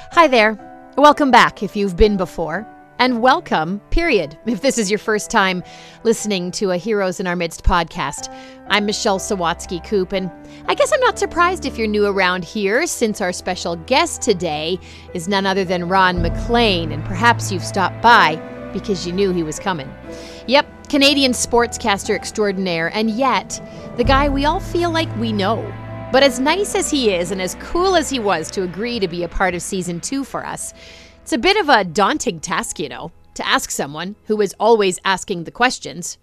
Hi there. Welcome back if you've been before. And welcome, period, if this is your first time listening to a Heroes in Our Midst podcast. I'm Michelle Sawatsky-Coop, and I guess I'm not surprised if you're new around here, since our special guest today is none other than Ron MacLean, and perhaps you've stopped by because you knew he was coming. Yep, Canadian sportscaster extraordinaire, and yet the guy we all feel like we know. But as nice as he is and as cool as he was to agree to be a part of Season 2 for us, it's a bit of a daunting task, to ask someone who is always asking the questions.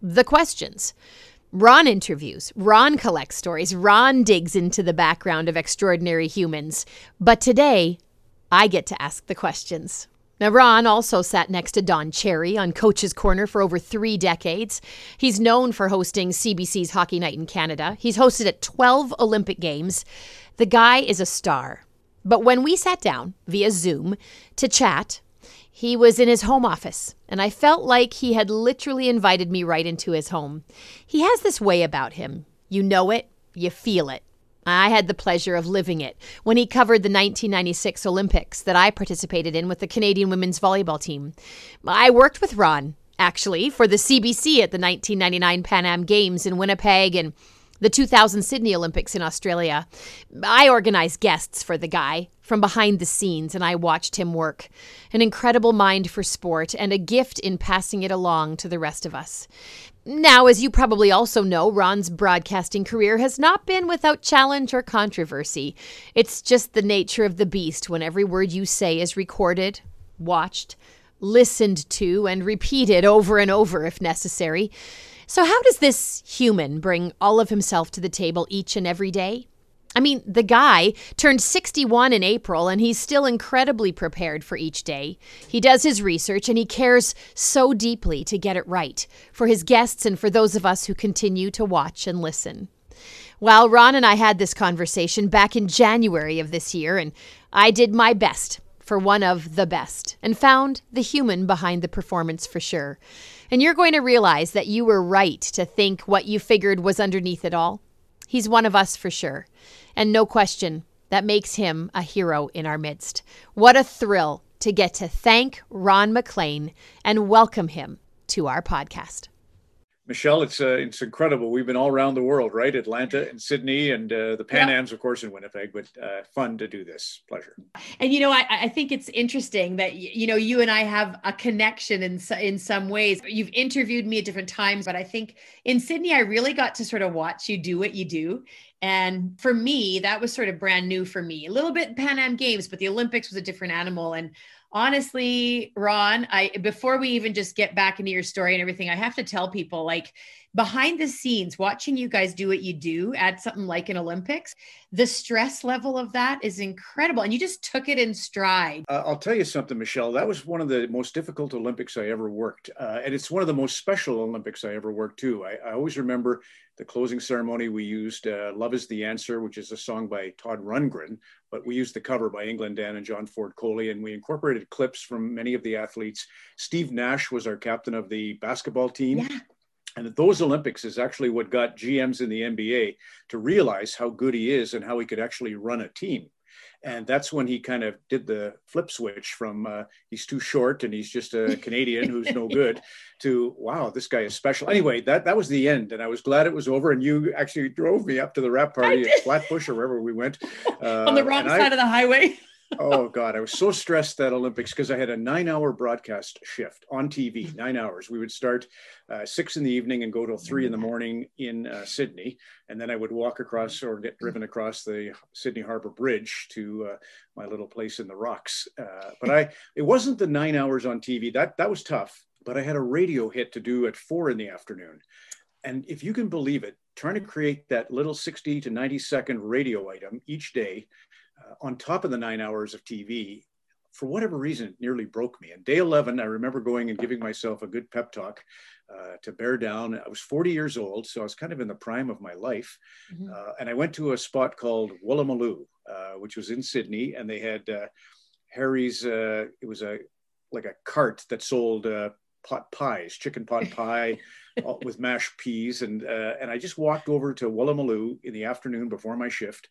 Ron interviews, Ron collects stories, Ron digs into the background of extraordinary humans. But today, I get to ask the questions. Now, Ron also sat next to Don Cherry on Coach's Corner for over 3 decades. He's known for hosting CBC's Hockey Night in Canada. He's hosted at 12 Olympic Games. The guy is a star. But when we sat down via Zoom to chat, he was in his home office, and I felt like he had literally invited me right into his home. He has this way about him. You know it, you feel it. I had the pleasure of living it when he covered the 1996 Olympics that I participated in with the Canadian women's volleyball team. I worked with Ron, actually, for the CBC at the 1999 Pan Am Games in Winnipeg and the 2000 Sydney Olympics in Australia. I organized guests for the guy from behind the scenes, and I watched him work. An incredible mind for sport and a gift in passing it along to the rest of us. Now, as you probably also know, Ron's broadcasting career has not been without challenge or controversy. It's just the nature of the beast when every word you say is recorded, watched, listened to, and repeated over and over if necessary. So how does this human bring all of himself to the table each and every day? I mean, the guy turned 61 in April, and he's still incredibly prepared for each day. He does his research, and he cares so deeply to get it right for his guests and for those of us who continue to watch and listen. Well, Ron and I had this conversation back in January of this year, and I did my best for one of the best and found the human behind the performance for sure. And you're going to realize that you were right to think what you figured was underneath it all. He's one of us for sure. And no question, that makes him a hero in our midst. What a thrill to get to thank Ron MacLean and welcome him to our podcast. Michelle, it's incredible. We've been all around the world, right? Atlanta and Sydney and the Pan Ams, of course, in Winnipeg, but fun to do this. Pleasure. And, I think it's interesting that, you and I have a connection in some ways. You've interviewed me at different times, but I think in Sydney, I really got to sort of watch you do what you do. And for me, that was sort of brand new for me. A little bit Pan Am Games, but the Olympics was a different animal. And honestly, Ron, before we even just get back into your story and everything, I have to tell people, like, behind the scenes, watching you guys do what you do at something like an Olympics, the stress level of that is incredible. And you just took it in stride. I'll tell you something, Michelle. That was one of the most difficult Olympics I ever worked. And it's one of the most special Olympics I ever worked too. I always remember the closing ceremony. We used Love is the Answer, which is a song by Todd Rundgren, but we used the cover by England Dan and John Ford Coley, and we incorporated clips from many of the athletes. Steve Nash was our captain of the basketball team. Yeah. And those Olympics is actually what got GMs in the NBA to realize how good he is and how he could actually run a team. And that's when he kind of did the flip switch from he's too short and he's just a Canadian who's no good to, wow, this guy is special. Anyway, that was the end. And I was glad it was over. And you actually drove me up to the wrap party at Flatbush or wherever we went. On the wrong side of the highway. Oh, God, I was so stressed that Olympics because I had a 9-hour broadcast shift on TV, 9 hours. We would start 6 in the evening and go till 3 in the morning in Sydney. And then I would walk across or get driven across the Sydney Harbour Bridge to my little place in the Rocks. But it wasn't the 9 hours on TV. That was tough. But I had a radio hit to do at 4 in the afternoon. And if you can believe it, trying to create that little 60 to 90 second radio item each day, on top of the 9 hours of TV, for whatever reason, it nearly broke me. And day 11, I remember going and giving myself a good pep talk to bear down. I was 40 years old, so I was kind of in the prime of my life. Mm-hmm. And I went to a spot called Woolloomooloo, which was in Sydney, and they had Harry's, it was like a cart that sold pot pies, chicken pot pie with mashed peas. And I just walked over to Woolloomooloo in the afternoon before my shift.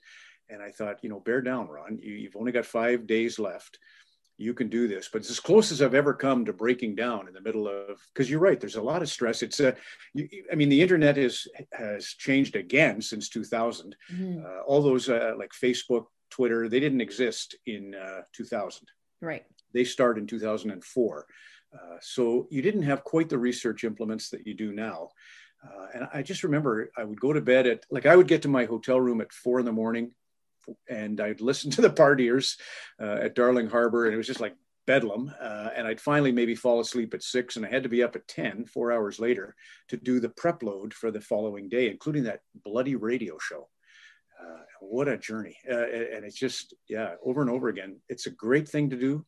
And I thought, bear down, Ron. You've only got 5 days left. You can do this. But it's as close as I've ever come to breaking down in the middle of, because you're right, there's a lot of stress. It's the internet has changed again since 2000. All those like Facebook, Twitter, they didn't exist in 2000. Right. They started in 2004. So you didn't have quite the research implements that you do now. And I just remember I would go to bed I would get to my hotel room at 4 a.m. and I'd listen to the partiers at Darling Harbor, and it was just like bedlam. And I'd finally maybe fall asleep at 6, and I had to be up at 10, 4 hours later, to do the prep load for the following day, including that bloody radio show. What a journey. And it's just, over and over again. It's a great thing to do.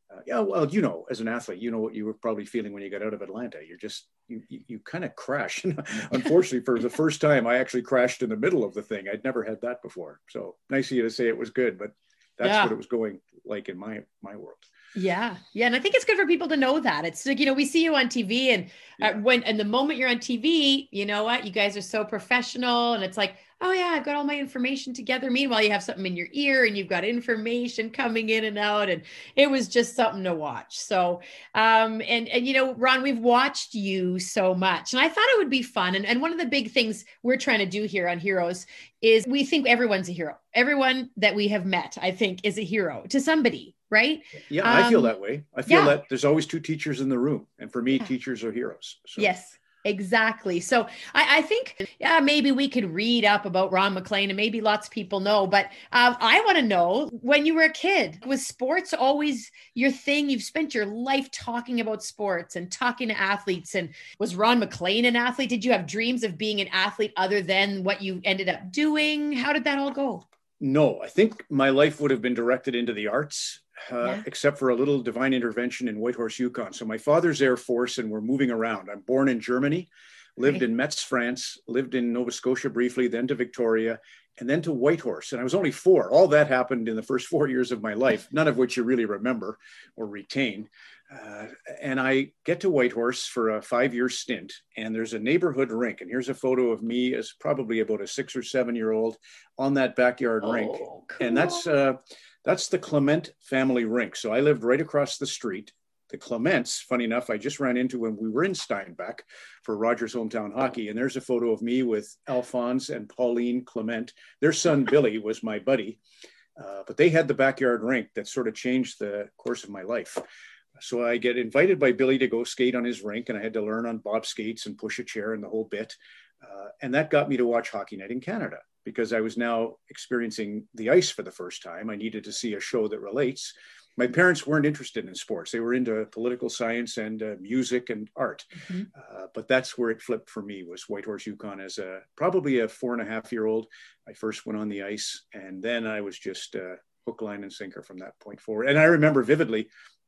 Well, as an athlete, what you were probably feeling when you got out of Atlanta. You're just, you kind of crash. Unfortunately, for the first time, I actually crashed in the middle of the thing. I'd never had that before. So nice of you to say it was good, but that's what it was going like in my world. Yeah. Yeah. And I think it's good for people to know that. It's like, we see you on TV, and the moment you're on TV, you know what, you guys are so professional, and it's like, oh yeah, I've got all my information together. Meanwhile, you have something in your ear and you've got information coming in and out, and it was just something to watch. So, and Ron, we've watched you so much, and I thought it would be fun. And one of the big things we're trying to do here on Heroes is we think everyone's a hero. Everyone that we have met, I think, is a hero to somebody. Right? Yeah, I feel that way. I feel that there's always 2 teachers in the room. And for me, teachers are heroes. So. Yes, exactly. So I think maybe we could read up about Ron MacLean, and maybe lots of people know, but I want to know, when you were a kid, was sports always your thing? You've spent your life talking about sports and talking to athletes. And was Ron MacLean an athlete? Did you have dreams of being an athlete other than what you ended up doing? How did that all go? No, I think my life would have been directed into the arts. Except for a little divine intervention in Whitehorse, Yukon. So my father's Air Force, and we're moving around. I'm born in Germany, lived in Metz, France, lived in Nova Scotia briefly, then to Victoria, and then to Whitehorse. And I was only 4. All that happened in the first 4 years of my life, none of which you really remember or retain. And I get to Whitehorse for a 5-year stint, and there's a neighborhood rink. And here's a photo of me as probably about a 6 or 7-year-old on that backyard rink. Cool. And that's the Clement family rink. So I lived right across the street. The Clements, funny enough, I just ran into when we were in Steinbach for Rogers Hometown Hockey. And there's a photo of me with Alphonse and Pauline Clement. Their son, Billy, was my buddy. But they had the backyard rink that sort of changed the course of my life. So I get invited by Billy to go skate on his rink, and I had to learn on bob skates and push a chair and the whole bit. And that got me to watch Hockey Night in Canada, because I was now experiencing the ice for the first time. I needed to see a show that relates. My parents weren't interested in sports. They were into political science and music and art. But that's where it flipped for me, was Whitehorse, Yukon. As probably a 4.5-year-old, I first went on the ice, and then I was just hook, line, and sinker from that point forward. And I remember vividly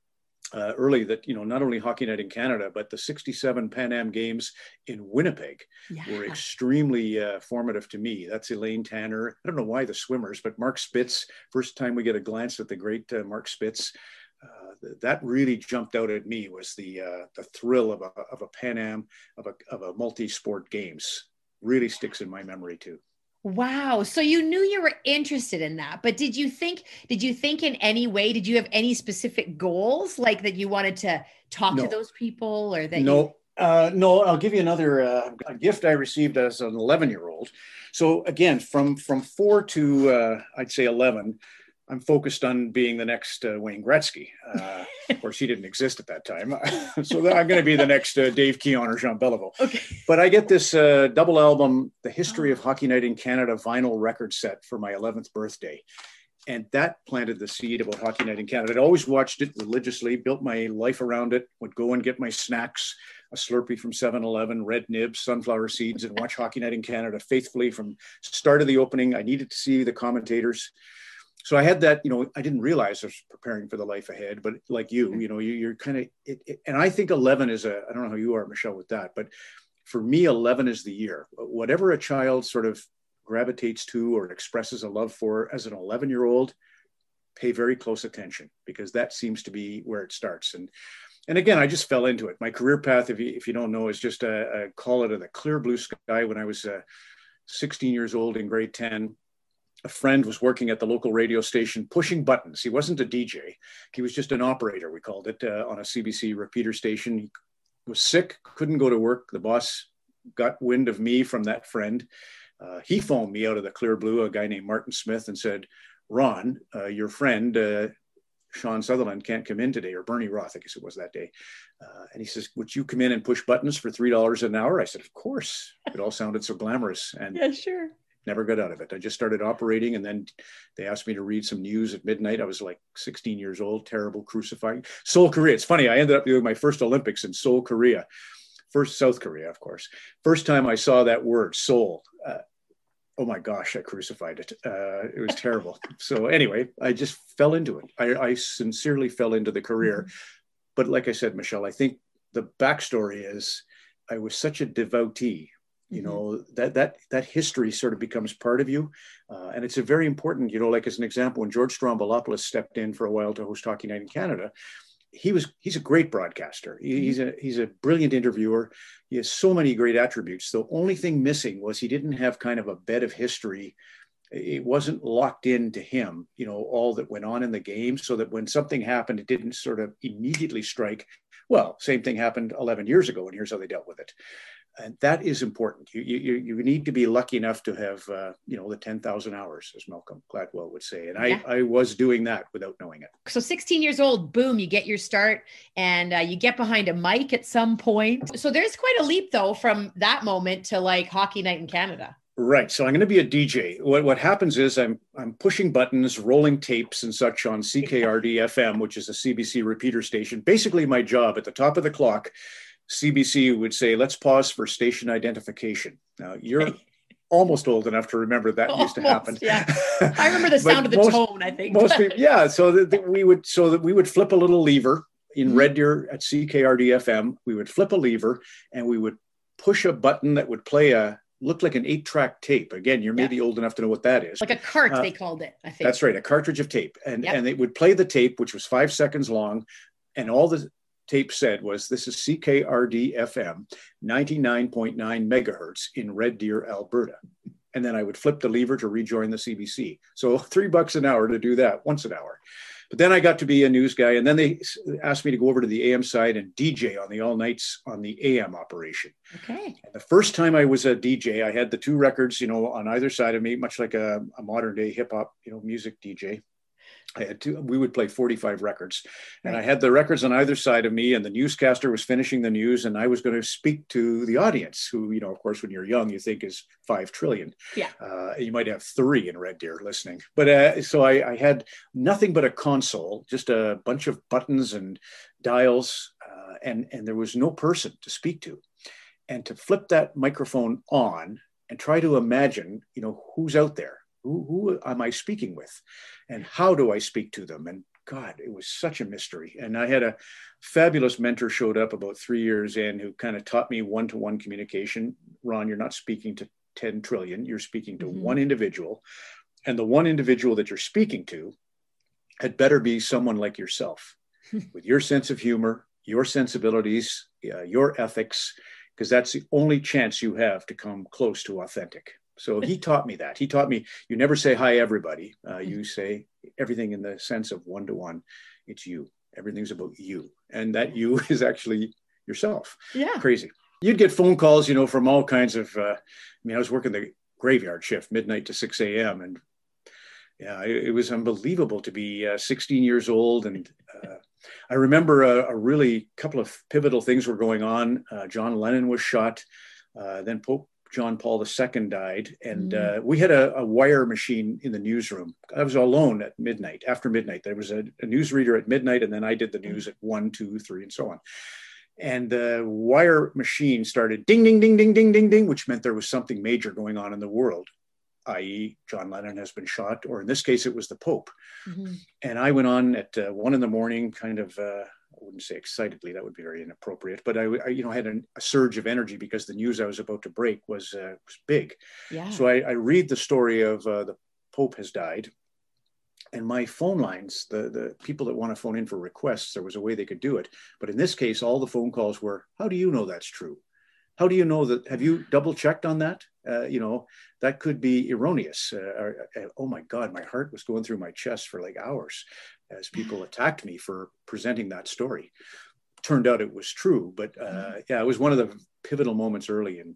early that, not only Hockey Night in Canada, but the 67 Pan Am Games in Winnipeg were extremely formative to me. That's Elaine Tanner. I don't know why the swimmers, but Mark Spitz, first time we get a glance at the great Mark Spitz, that really jumped out at me, was the thrill of a Pan Am, of a multi-sport games. Really sticks in my memory too. Wow. So you knew you were interested in that, but did you think in any way, did you have any specific goals, like that you wanted to talk to those people, or that? No, I'll give you another a gift I received as an 11-year-old. So again, from 4 to I'd say 11, I'm focused on being the next Wayne Gretzky. Of course, he didn't exist at that time. So I'm going to be the next Dave Keon or Jean Beliveau. Okay. But I get this double album, The History of Hockey Night in Canada vinyl record set for my 11th birthday. And that planted the seed about Hockey Night in Canada. I'd always watched it religiously, built my life around it, would go and get my snacks, a Slurpee from 7-Eleven, red nibs, sunflower seeds, and watch Hockey Night in Canada faithfully from start of the opening. I needed to see the commentators. So I had that, I didn't realize I was preparing for the life ahead, but like you're kind of, and I think 11 is I don't know how you are, Michelle, with that, but for me, 11 is the year. Whatever a child sort of gravitates to or expresses a love for as an 11-year-old, pay very close attention, because that seems to be where it starts. And again, I just fell into it. My career path, if you don't know, is just call it a clear blue sky. When I was 16 years old in grade 10, a friend was working at the local radio station pushing buttons. He wasn't a DJ. He was just an operator, we called it, on a CBC repeater station. He was sick, couldn't go to work. The boss got wind of me from that friend. He phoned me out of the clear blue, a guy named Martin Smith, and said, Ron, your friend, Sean Sutherland can't come in today, or Bernie Roth, I guess it was that day. And he says, would you come in and push buttons for $3 an hour? I said, of course. It all sounded so glamorous. And yeah, sure. Never got out of it. I just started operating, and then they asked me to read some news at midnight. I was like 16 years old, terrible, crucifying. Seoul, Korea. It's funny. I ended up doing my first Olympics in Seoul, Korea. First South Korea, of course. First time I saw that word, Seoul. Oh my gosh, I crucified it. It was terrible. So anyway, I just fell into it. I sincerely fell into the career. But like I said, Michelle, I think the backstory is I was such a devotee. You know, that history sort of becomes part of you. And it's a very important, you know, like as an example, when George Stroumboulopoulos stepped in for a while to host Hockey Night in Canada, he's a great broadcaster. He's a brilliant interviewer. He has so many great attributes. The only thing missing was he didn't have kind of a bed of history. It wasn't locked into him, you know, all that went on in the game, so that when something happened, it didn't sort of immediately strike. Well, same thing happened 11 years ago, and here's how they dealt with it. And that is important. You need to be lucky enough to have, you know, the 10,000 hours, as Malcolm Gladwell would say. And yeah. I was doing that without knowing it. So 16 years old, boom, you get your start, and you get behind a mic at some point. So there's quite a leap, though, from that moment to like Hockey Night in Canada. Right. So I'm going to be a DJ. What happens is I'm pushing buttons, rolling tapes and such on CKRD FM, which is a CBC repeater station. Basically, my job at the top of the clock, CBC would say, let's pause for station identification. Now, you're almost old enough to remember that used to happen. Yeah. I remember the sound of the tone, I think. Most people, yeah. So that we would flip a little lever in Red Deer at CKRD FM. We would flip a lever and we would push a button that would play looked like an 8-track tape. Again, you're maybe old enough to know what that is. Like a cart, they called it, I think. That's right, a cartridge of tape. And it would play the tape, which was 5 seconds long. And all the tape said was, this is CKRD FM, 99.9 megahertz in Red Deer, Alberta. And then I would flip the lever to rejoin the CBC. So $3 an hour to do that, once an hour. But then I got to be a news guy, and then they asked me to go over to the AM side and DJ on the all nights on the AM operation. Okay. And the first time I was a DJ, I had the 2 records, you know, on either side of me, much like a modern day hip hop, you know, music DJ. I had we would play 45 records, and I had the records on either side of me, and the newscaster was finishing the news, and I was going to speak to the audience, who, you know, of course, when you're young, you think is 5 trillion. Yeah. You might have 3 in Red Deer listening. But so I had nothing but a console, just a bunch of buttons and dials, and there was no person to speak to. And to flip that microphone on and try to imagine, you know, who's out there. Who am I speaking with, and how do I speak to them? And God, it was such a mystery. And I had a fabulous mentor showed up about 3 years in who kind of taught me one-to-one communication. Ron, you're not speaking to 10 trillion. You're speaking to one individual. And the one individual that you're speaking to had better be someone like yourself with your sense of humor, your sensibilities, your ethics, because that's the only chance you have to come close to authentic. So he taught me that. He taught me, you never say hi, everybody. You say everything in the sense of one-to-one. It's you. Everything's about you. And that you is actually yourself. Yeah. Crazy. You'd get phone calls, you know, from all kinds of, I was working the graveyard shift, midnight to 6 a.m. And yeah, it was unbelievable to be 16 years old. And I remember a really couple of pivotal things were going on. John Lennon was shot. Then Pope John Paul II died, and we had a wire machine in the newsroom. I was alone at midnight, after midnight. There was a newsreader at midnight, and then I did the news at 1, 2, 3, and so on. And the wire machine started ding, ding, ding, ding, ding, ding, ding, which meant there was something major going on in the world, i.e. John Lennon has been shot, or in this case, it was the Pope. And I went on at 1 a.m, kind of, I wouldn't say excitedly, that would be very inappropriate, but I you know, had a surge of energy because the news I was about to break was big. Yeah. So I read the story of the Pope has died, and my phone lines, the people that want to phone in for requests, there was a way they could do it. But in this case, all the phone calls were, how do you know that's true? How do you know that? Have you double checked on that? that could be erroneous. Oh my God, my heart was going through my chest for like hours as people attacked me for presenting that story. Turned out it was true, but it was one of the pivotal moments early, and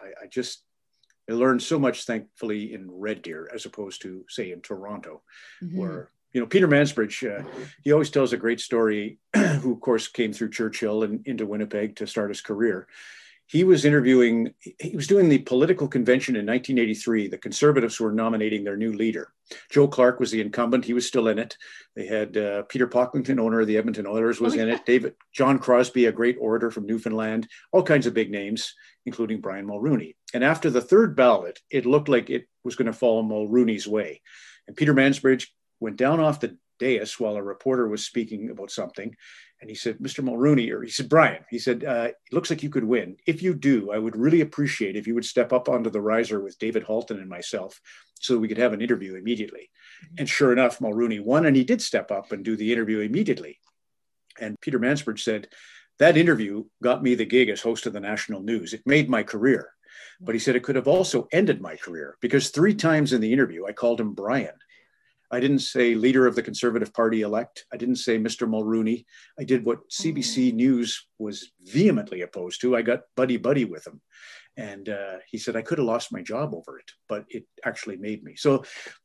I learned so much, thankfully, in Red Deer as opposed to, say, in Toronto, where Peter Mansbridge, he always tells a great story, who, of course, came through Churchill and into Winnipeg to start his career. He was doing the political convention in 1983. The Conservatives were nominating their new leader. Joe Clark was the incumbent. He was still in it. They had Peter Pocklington, owner of the Edmonton Oilers, was in it. John Crosby, a great orator from Newfoundland, all kinds of big names, including Brian Mulroney. And after the third ballot, it looked like it was going to fall Mulroney's way. And Peter Mansbridge went down off the dais while a reporter was speaking about something. And he said, Mr. Mulroney, or he said, Brian, he said, it looks like you could win. If you do, I would really appreciate if you would step up onto the riser with David Halton and myself so that we could have an interview immediately. And sure enough, Mulroney won, and he did step up and do the interview immediately. And Peter Mansbridge said, that interview got me the gig as host of the national news. It made my career. But he said it could have also ended my career, because 3 times in the interview, I called him Brian. I didn't say leader of the Conservative Party elect. I didn't say Mr. Mulroney. I did what CBC News was vehemently opposed to. I got buddy-buddy with him. And he said, I could have lost my job over it, but it actually made me. So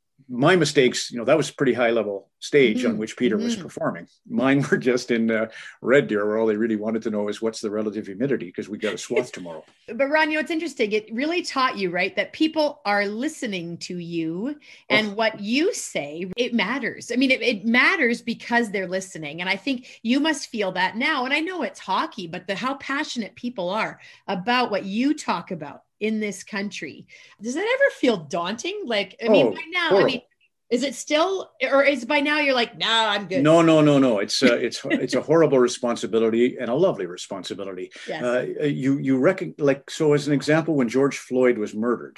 my mistakes, that was a pretty high level stage on which Peter was performing. Mine were just in Red Deer, where all they really wanted to know is what's the relative humidity, because we got a swath tomorrow. But Ron, it's interesting. It really taught you, right, that people are listening to you, and what you say, it matters. I mean, it matters because they're listening. And I think you must feel that now. And I know it's hockey, but how passionate people are about what you talk about in this country. Does that ever feel daunting? Like, I mean, by now, horrible. Is it still, or is by now you're like, nah, I'm good? No. It's a horrible responsibility, and a lovely responsibility. Yes. You reckon, so as an example, when George Floyd was murdered,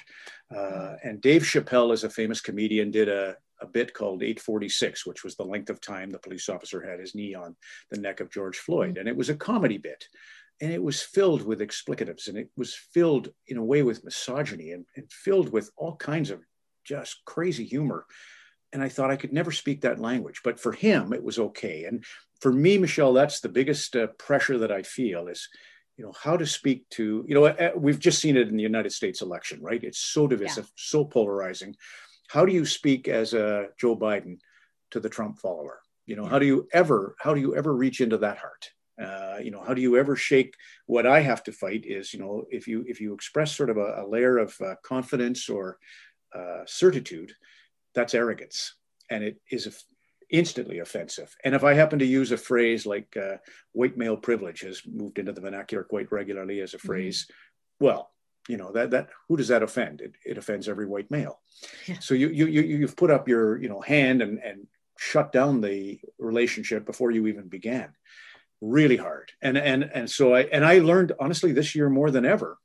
and Dave Chappelle, as a famous comedian, did a bit called 846, which was the length of time the police officer had his knee on the neck of George Floyd. And it was a comedy bit. And it was filled with explicatives, and it was filled in a way with misogyny, and filled with all kinds of just crazy humor. And I thought I could never speak that language, but for him, it was okay. And for me, Michelle, that's the biggest pressure that I feel is, how to speak to, we've just seen it in the United States election, right? It's so divisive, so polarizing. How do you speak as a Joe Biden to the Trump follower? How do you ever reach into that heart? How do you ever shake what I have to fight is, if you express sort of a layer of confidence or certitude, that's arrogance, and it is instantly offensive. And if I happen to use a phrase like white male privilege has moved into the vernacular quite regularly as a phrase, well, that who does that offend? It offends every white male. Yeah. So you've put up your hand and shut down the relationship before you even began. Really hard. And so I learned, honestly, this year more than ever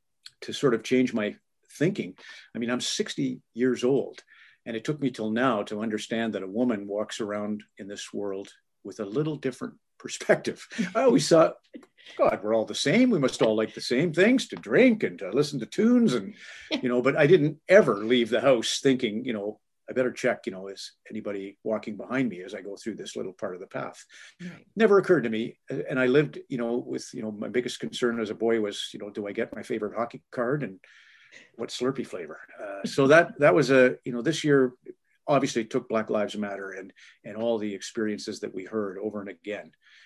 to sort of change my thinking. I mean, I'm 60 years old, and it took me till now to understand that a woman walks around in this world with a little different perspective. I always thought, God, we're all the same. We must all like the same things, to drink and to listen to tunes. And, but I didn't ever leave the house thinking, I better check, is anybody walking behind me as I go through this little part of the path? Right. Never occurred to me. And I lived, with, my biggest concern as a boy was, do I get my favorite hockey card and what Slurpee flavor? So that was this year obviously took Black Lives Matter and all the experiences that we heard over and again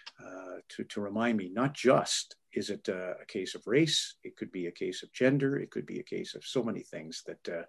to remind me, not just is it a case of race, it could be a case of gender, it could be a case of so many things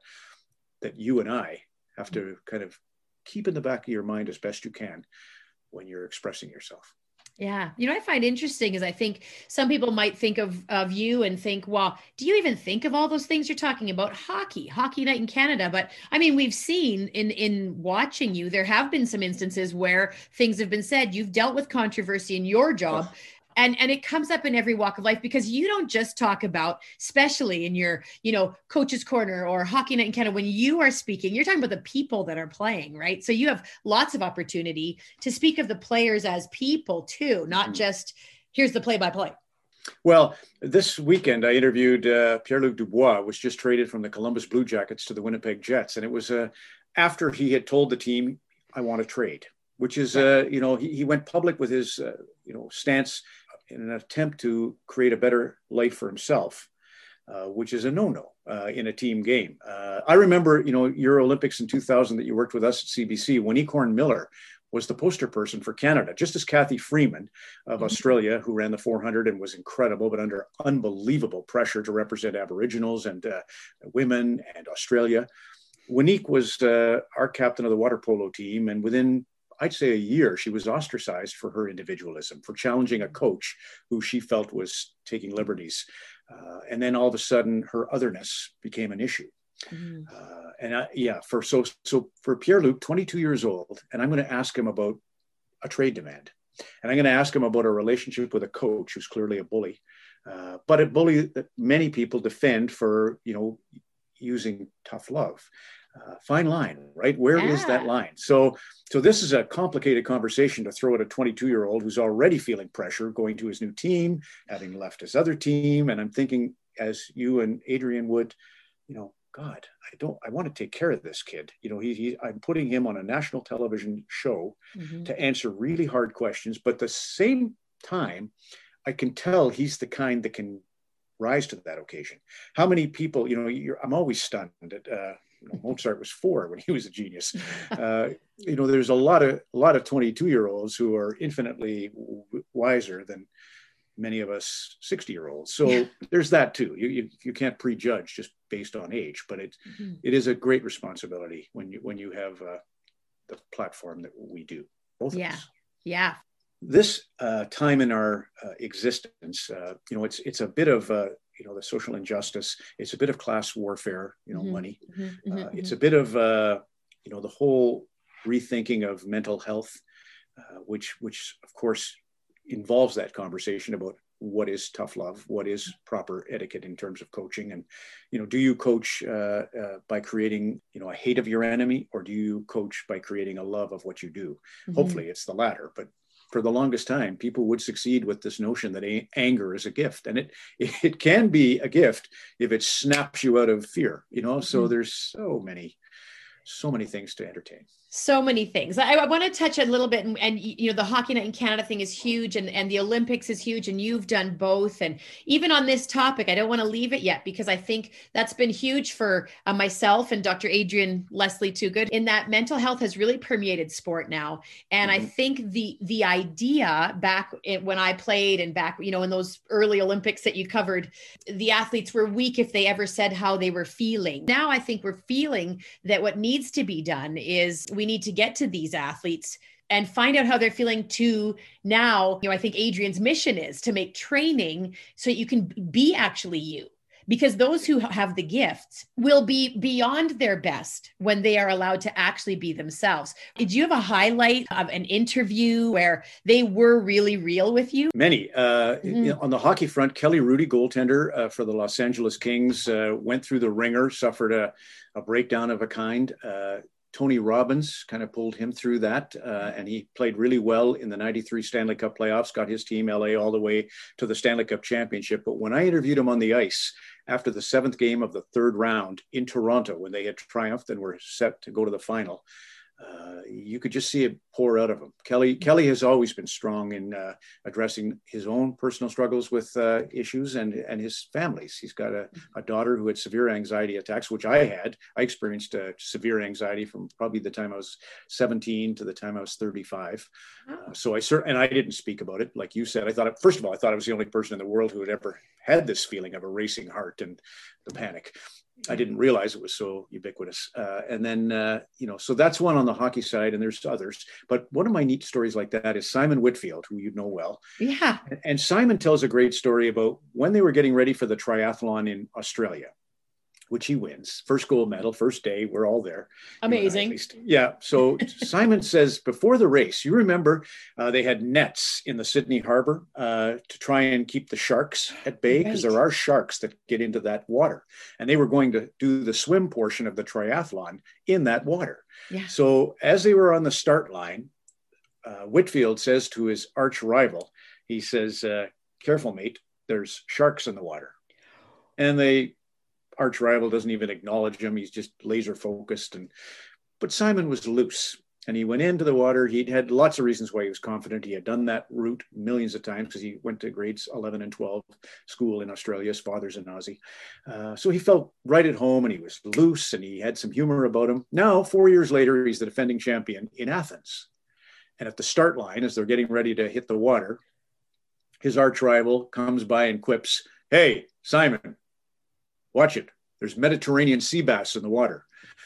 that you and I have to kind of keep in the back of your mind as best you can when you're expressing yourself. Yeah. I find interesting is I think some people might think of you and think, well, do you even think of all those things you're talking about? Hockey night in Canada. But I mean, we've seen in watching you, there have been some instances where things have been said. You've dealt with controversy in your job. And it comes up in every walk of life, because you don't just talk about, especially in your, coach's corner or hockey night in Canada, when you are speaking, you're talking about the people that are playing, right? So you have lots of opportunity to speak of the players as people too, not just here's the play-by-play. Well, this weekend I interviewed Pierre-Luc Dubois, was just traded from the Columbus Blue Jackets to the Winnipeg Jets. And it was after he had told the team, I want to trade, which is, he went public with his, stance in an attempt to create a better life for himself, which is a no-no in a team game. I remember, your Olympics in 2000 that you worked with us at CBC, when Ecorn Miller was the poster person for Canada, just as Kathy Freeman of Australia, who ran the 400 and was incredible, but under unbelievable pressure to represent Aboriginals and women and Australia. Winique was our captain of the water polo team, and within, I'd say, a year, she was ostracized for her individualism, for challenging a coach who she felt was taking liberties. And then all of a sudden, her otherness became an issue. For Pierre-Luc, 22 years old, and I'm going to ask him about a trade demand. And I'm going to ask him about a relationship with a coach who's clearly a bully, but a bully that many people defend for, using tough love. Fine line, right? Where is that line? So this is a complicated conversation to throw at a 22-year-old who's already feeling pressure going to his new team, having left his other team. And I'm thinking, as you and Adrian would, God, I want to take care of this kid. I'm putting him on a national television show to answer really hard questions, but at the same time, I can tell he's the kind that can rise to that occasion. How many people, I'm always stunned at, Mozart was 4 when he was a genius. There's a lot of 22-year-olds who are infinitely wiser than many of us 60-year-olds. So there's that too. You can't prejudge just based on age, but it is a great responsibility when you have the platform that we do. Both of us. Yeah. This time in our existence, it's a bit of the social injustice. It's a bit of class warfare. Money. It's a bit of the whole rethinking of mental health, which of course involves that conversation about what is tough love, what is proper etiquette in terms of coaching. And, do you coach by creating, a hate of your enemy, or do you coach by creating a love of what you do? Hopefully it's the latter, but for the longest time, people would succeed with this notion that anger is a gift, and it can be a gift if it snaps you out of fear, so there's so many things to entertain. So many things. I want to touch a little bit, and the Hockey Night in Canada thing is huge, and the Olympics is huge, and you've done both. And even on this topic, I don't want to leave it yet, because I think that's been huge for myself and Dr. Adrian Leslie Toogood, in that mental health has really permeated sport now. And I think the idea back when I played, and back, in those early Olympics that you covered, the athletes were weak if they ever said how they were feeling. Now I think we're feeling that what needs to be done is we need to get to these athletes and find out how they're feeling too. Now, I think Adrian's mission is to make training so you can be actually you, because those who have the gifts will be beyond their best when they are allowed to actually be themselves. Did you have a highlight of an interview where they were really real with you? Many. On the hockey front, Kelly Hrudey, goaltender for the Los Angeles Kings, went through the ringer, suffered a breakdown of a kind. Tony Robbins kind of pulled him through that, and he played really well in the 93 Stanley Cup playoffs, got his team, LA, all the way to the Stanley Cup championship. But when I interviewed him on the ice after the 7th game of the 3rd round in Toronto, when they had triumphed and were set to go to the final, you could just see it pour out of him. Kelly has always been strong in addressing his own personal struggles with issues and his family's. He's got a daughter who had severe anxiety attacks, which I had. I experienced severe anxiety from probably the time I was 17 to the time I was 35. And I didn't speak about it. Like you said, first of all, I thought I was the only person in the world who had ever had this feeling of a racing heart and the panic. I didn't realize it was so ubiquitous. So that's one on the hockey side, and there's others. But one of my neat stories like that is Simon Whitfield, who you know well. Yeah. And Simon tells a great story about when they were getting ready for the triathlon in Australia, which he wins. First gold medal, first day, we're all there. Amazing. Yeah. So Simon says before the race, you remember they had nets in the Sydney Harbor to try and keep the sharks at bay, because there are sharks that get into that water. And they were going to do the swim portion of the triathlon in that water. Yeah. So as they were on the start line, Whitfield says to his arch rival, he says, careful, mate, there's sharks in the water. And the arch rival doesn't even acknowledge him. He's just laser focused. But Simon was loose. And he went into the water. He'd had lots of reasons why he was confident. He had done that route millions of times because he went to grades 11 and 12 school in Australia. His father's a Nazi. So he felt right at home, and he was loose, and he had some humor about him. Now, 4 years later, he's the defending champion in Athens. And at the start line, as they're getting ready to hit the water, his arch rival comes by and quips, "Hey, Simon, watch it. There's Mediterranean sea bass in the water."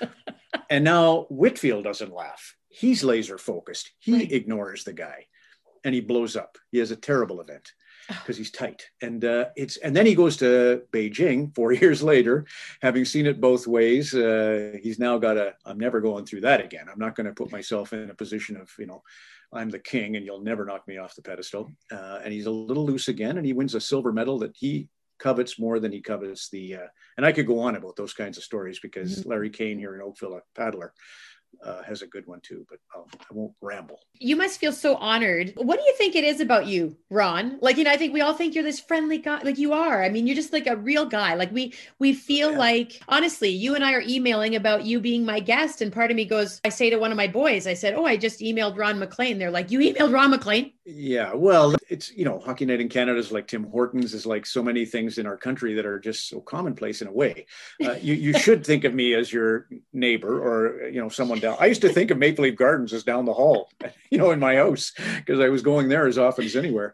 And now Whitfield doesn't laugh. He's laser focused. He ignores the guy, and he blows up. He has a terrible event because he's tight. And then he goes to Beijing 4 years later, having seen it both ways. He's now got I'm never going through that again. I'm not going to put myself in a position of, I'm the king and you'll never knock me off the pedestal. And he's a little loose again, and he wins a silver medal that he covets more than he covets and I could go on about those kinds of stories because Larry Kane here in Oakville, a paddler, has a good one too, but I won't ramble. You must feel so honored. What do you think it is about you, Ron? I think we all think you're this friendly guy, like you are. I mean, you're just like a real guy. Like we feel like, honestly, you and I are emailing about you being my guest. And part of me goes, I say to one of my boys, I said, "Oh, I just emailed Ron MacLean." They're like, "You emailed Ron MacLean?" Yeah, well, it's, Hockey Night in Canada is like Tim Hortons, is like so many things in our country that are just so commonplace in a way. You should think of me as your neighbor or, someone down. I used to think of Maple Leaf Gardens as down the hall, in my house, because I was going there as often as anywhere.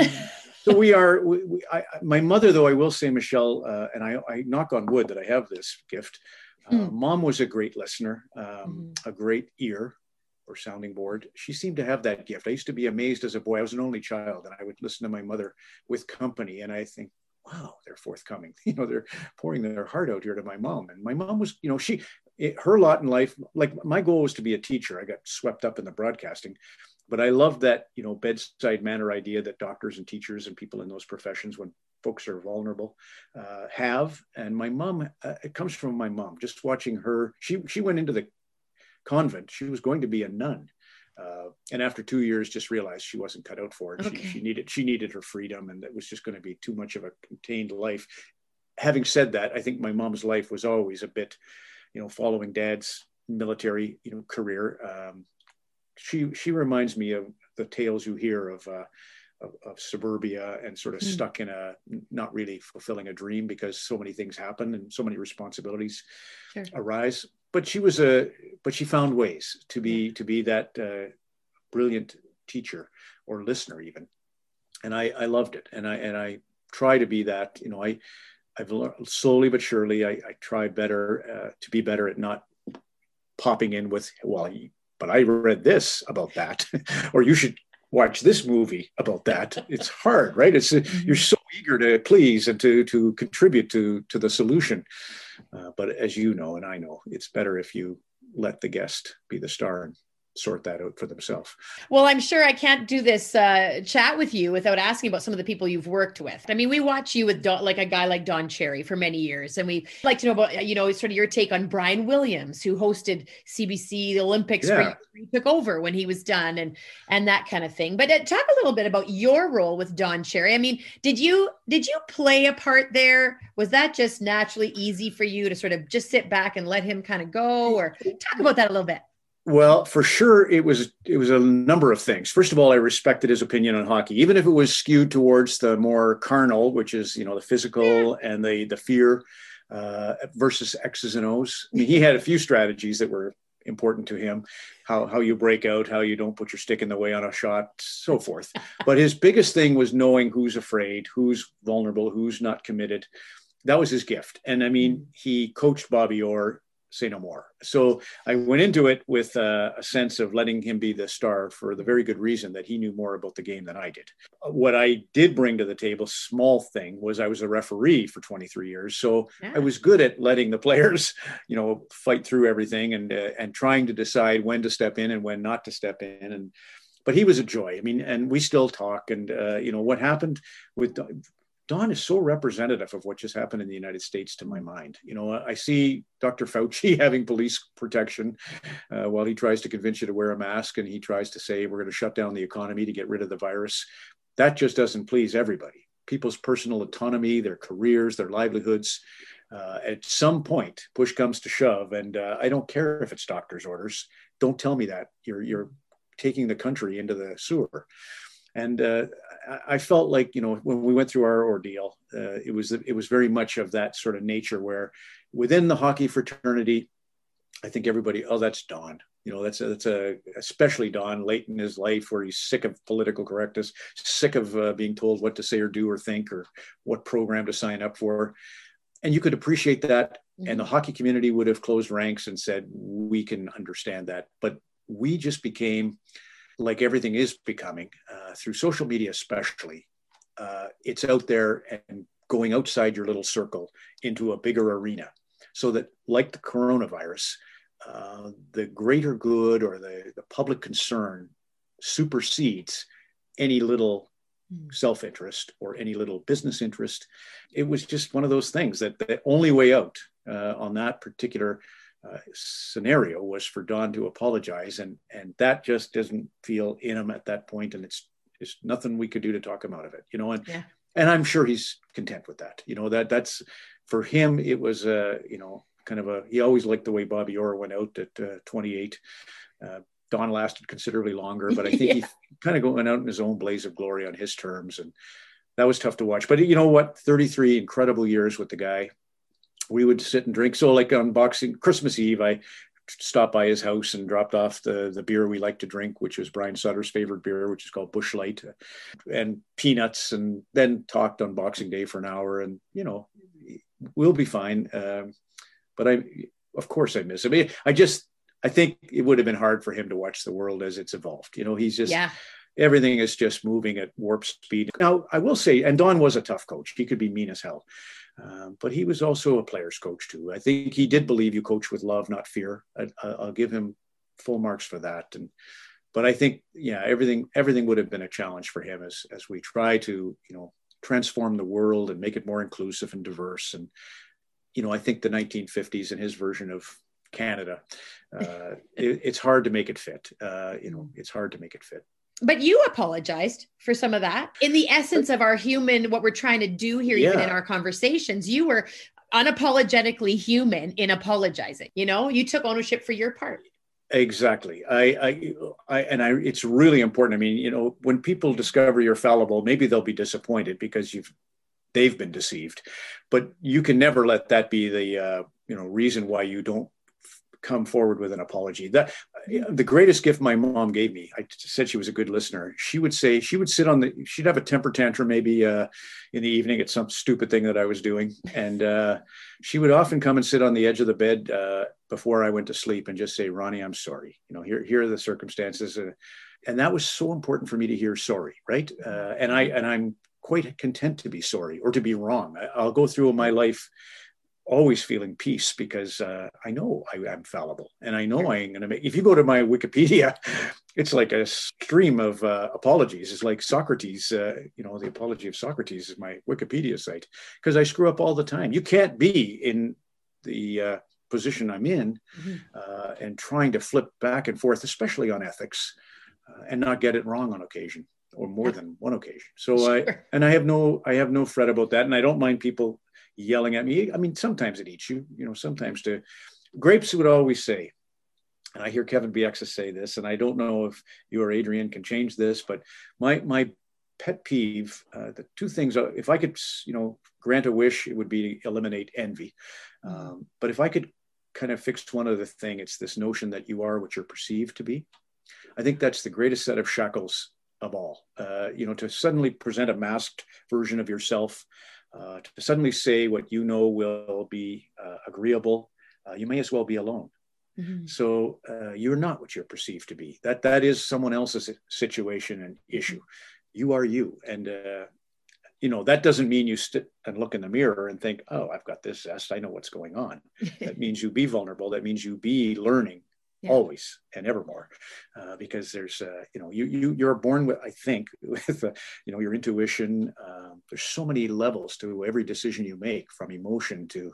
So we are, my mother, though, I will say, Michelle, and I knock on wood that I have this gift. Mom was a great listener, a great ear or sounding board. She seemed to have that gift. I used to be amazed as a boy. I was an only child, and I would listen to my mother with company, and I think, wow, they're forthcoming. They're pouring their heart out here to my mom. And my mom was, her lot in life, like my goal was to be a teacher. I got swept up in the broadcasting, but I love that, bedside manner idea that doctors and teachers and people in those professions, when folks are vulnerable, have. And my mom, it comes from my mom, just watching her. She went into the convent. She was going to be a nun. And after 2 years, just realized she wasn't cut out for it. Okay. She needed her freedom, and that was just going to be too much of a contained life. Having said that, I think my mom's life was always a bit, following Dad's military, career. She reminds me of the tales you hear of suburbia and sort of stuck in not really fulfilling a dream because so many things happen and so many responsibilities arise. But she found ways to be that brilliant teacher or listener even, and I loved it, and I try to be that. I've learned slowly but surely. I try better to be better at not popping in with, well, but I read this about that, or you should watch this movie about that. It's hard, right? It's you're so eager to please and to contribute to the solution. But as you know, and I know, it's better if you let the guest be the star and sort that out for themselves. Well, I'm sure I can't do this chat with you without asking about some of the people you've worked with. I mean, we watch you with like a guy like Don Cherry for many years, and we like to know about, sort of your take on Brian Williams, who hosted CBC the Olympics where he took over when he was done, and that kind of thing. But talk a little bit about your role with Don Cherry. I mean, did you play a part there? Was that just naturally easy for you to sort of just sit back and let him kind of go, or talk about that a little bit? Well, for sure, it was a number of things. First of all, I respected his opinion on hockey, even if it was skewed towards the more carnal, which is, the physical and the fear versus X's and O's. I mean, he had a few strategies that were important to him, how you break out, how you don't put your stick in the way on a shot, so forth. But his biggest thing was knowing who's afraid, who's vulnerable, who's not committed. That was his gift. And I mean, he coached Bobby Orr, say no more. So I went into it with a sense of letting him be the star for the very good reason that he knew more about the game than I did. What I did bring to the table, small thing, was I was a referee for 23 years. So I was good at letting the players, fight through everything and trying to decide when to step in and when not to step in. But he was a joy. I mean, and we still talk. And, what happened with Don is so representative of what just happened in the United States to my mind. I see Dr. Fauci having police protection while he tries to convince you to wear a mask, and he tries to say we're going to shut down the economy to get rid of the virus. That just doesn't please everybody. people's personal autonomy, their careers, their livelihoods. At some point, push comes to shove, and I don't care if it's doctor's orders. Don't tell me that you're taking the country into the sewer. And I felt like, when we went through our ordeal, it was very much of that sort of nature where within the hockey fraternity, I think everybody, oh, that's Don. That's especially Don late in his life where he's sick of political correctness, sick of being told what to say or do or think or what program to sign up for. And you could appreciate that. Mm-hmm. And the hockey community would have closed ranks and said, we can understand that. But we just became, like everything is becoming, through social media especially, it's out there and going outside your little circle into a bigger arena. So that, like the coronavirus, the greater good or the public concern supersedes any little self-interest or any little business interest. It was just one of those things that the only way out on that particular scenario was for Don to apologize, and that just doesn't feel in him at that point, and it's nothing we could do to talk him out of it, and I'm sure he's content with that. That's for him. It was kind of he always liked the way Bobby Orr went out at 28. Don lasted considerably longer, but I think he kind of went out in his own blaze of glory on his terms, and that was tough to watch. But you know what? 33 incredible years with the guy. We would sit and drink. So like on Christmas Eve, I stopped by his house and dropped off the beer we like to drink, which was Brian Sutter's favorite beer, which is called Busch Light, and peanuts, and then talked on Boxing Day for an hour, and we'll be fine. But of course I miss him. I think it would have been hard for him to watch the world as it's evolved. He's just, everything is just moving at warp speed. Now, I will say, and Don was a tough coach. He could be mean as hell. But he was also a player's coach too. I think he did believe you coach with love, not fear. I'll give him full marks for that. But I think, everything would have been a challenge for him as we try to, transform the world and make it more inclusive and diverse. And, I think the 1950s and his version of Canada, it's hard to make it fit. It's hard to make it fit. But you apologized for some of that. In the essence of our human, what we're trying to do here, even in our conversations, you were unapologetically human in apologizing. You took ownership for your part. Exactly. It's really important. I mean, when people discover you're fallible, maybe they'll be disappointed because they've been deceived, but you can never let that be the reason why you don't come forward with an apology. That the greatest gift my mom gave me, I said she was a good listener. She'd have a temper tantrum maybe in the evening at some stupid thing that I was doing. And she would often come and sit on the edge of the bed before I went to sleep and just say, Ronnie, I'm sorry. Here are the circumstances. And that was so important for me to hear sorry. Right. And I'm quite content to be sorry or to be wrong. I'll go through my life always feeling peace because I know I'm fallible, and I know I ain't going to make. If you go to my Wikipedia, it's like a stream of apologies. It's like Socrates. The apology of Socrates is my Wikipedia site because I screw up all the time. You can't be in the position I'm in and trying to flip back and forth, especially on ethics, and not get it wrong on occasion or more than one occasion. So I have no fret about that, and I don't mind people yelling at me. I mean, sometimes it eats you, sometimes Grapes would always say, and I hear Kevin Bieksa say this, and I don't know if you or Adrian can change this, but my pet peeve, the two things, if I could, grant a wish, it would be to eliminate envy. But if I could kind of fix one other thing, it's this notion that you are what you're perceived to be. I think that's the greatest set of shackles of all, to suddenly present a masked version of yourself, to suddenly say what will be agreeable, you may as well be alone. Mm-hmm. So you're not what you're perceived to be. That is someone else's situation and issue. You are you. And, that doesn't mean you sit and look in the mirror and think, oh, I've got this zest. I know what's going on. That means you be vulnerable. That means you be learning. Yeah. Always and evermore, because there's, you're born with, I think, with, your intuition. There's so many levels to every decision you make, from emotion to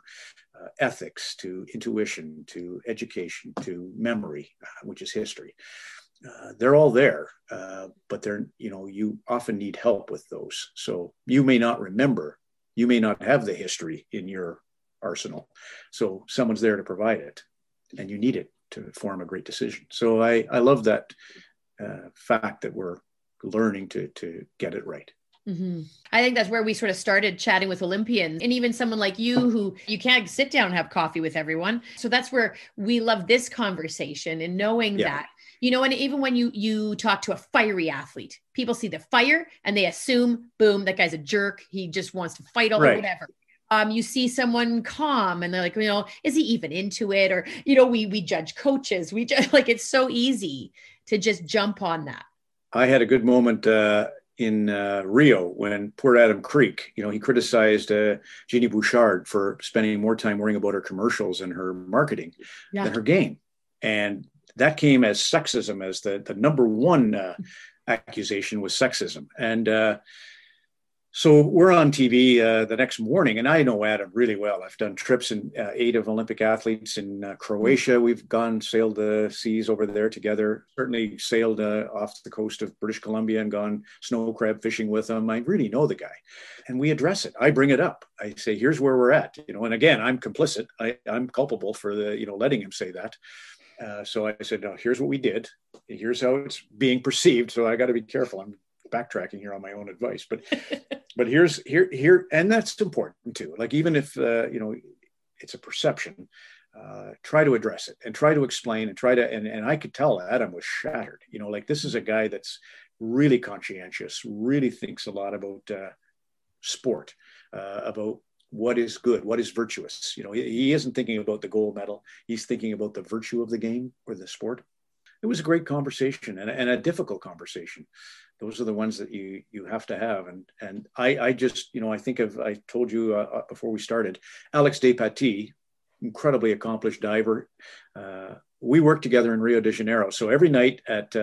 ethics, to intuition, to education, to memory, which is history. they're all there, but they're, you often need help with those. So you may not remember, you may not have the history in your arsenal. So someone's there to provide it, and you need it to form a great decision. So I love that fact that we're learning to get it right. Mm-hmm. I think that's where we sort of started chatting with Olympians, and even someone like you who you can't sit down and have coffee with everyone. So that's where we love this conversation and knowing that, and even when you talk to a fiery athlete, people see the fire and they assume, boom, that guy's a jerk. He just wants to fight or whatever. You see someone calm and they're like, is he even into it? Or, we judge coaches. We just it's so easy to just jump on that. I had a good moment in Rio when poor Adam Creek, he criticized Jeannie Bouchard for spending more time worrying about her commercials and her marketing than her game. And that came as sexism, as the number one accusation was sexism. And so we're on TV the next morning, and I know Adam really well. I've done trips in 8 of Olympic athletes in Croatia. We've sailed the seas over there together, certainly sailed off the coast of British Columbia and gone snow crab fishing with him. I really know the guy, and we address it. I bring it up. I say, here's where we're at, and again, I'm complicit. I'm culpable for letting him say that. So I said, no, here's what we did. Here's how it's being perceived. So I got to be careful. I'm backtracking here on my own advice, but here's here, and that's important too. Like, even if it's a perception, try to address it and try to explain and and I could tell Adam was shattered. This is a guy that's really conscientious, really thinks a lot about sport, about what is good, what is virtuous. He isn't thinking about the gold medal. He's thinking about the virtue of the game or the sport. It was a great conversation and a difficult conversation. Those are the ones that you have to have. And I just, I told you before we started, Alex Despatie, incredibly accomplished diver. We worked together in Rio de Janeiro. So every night at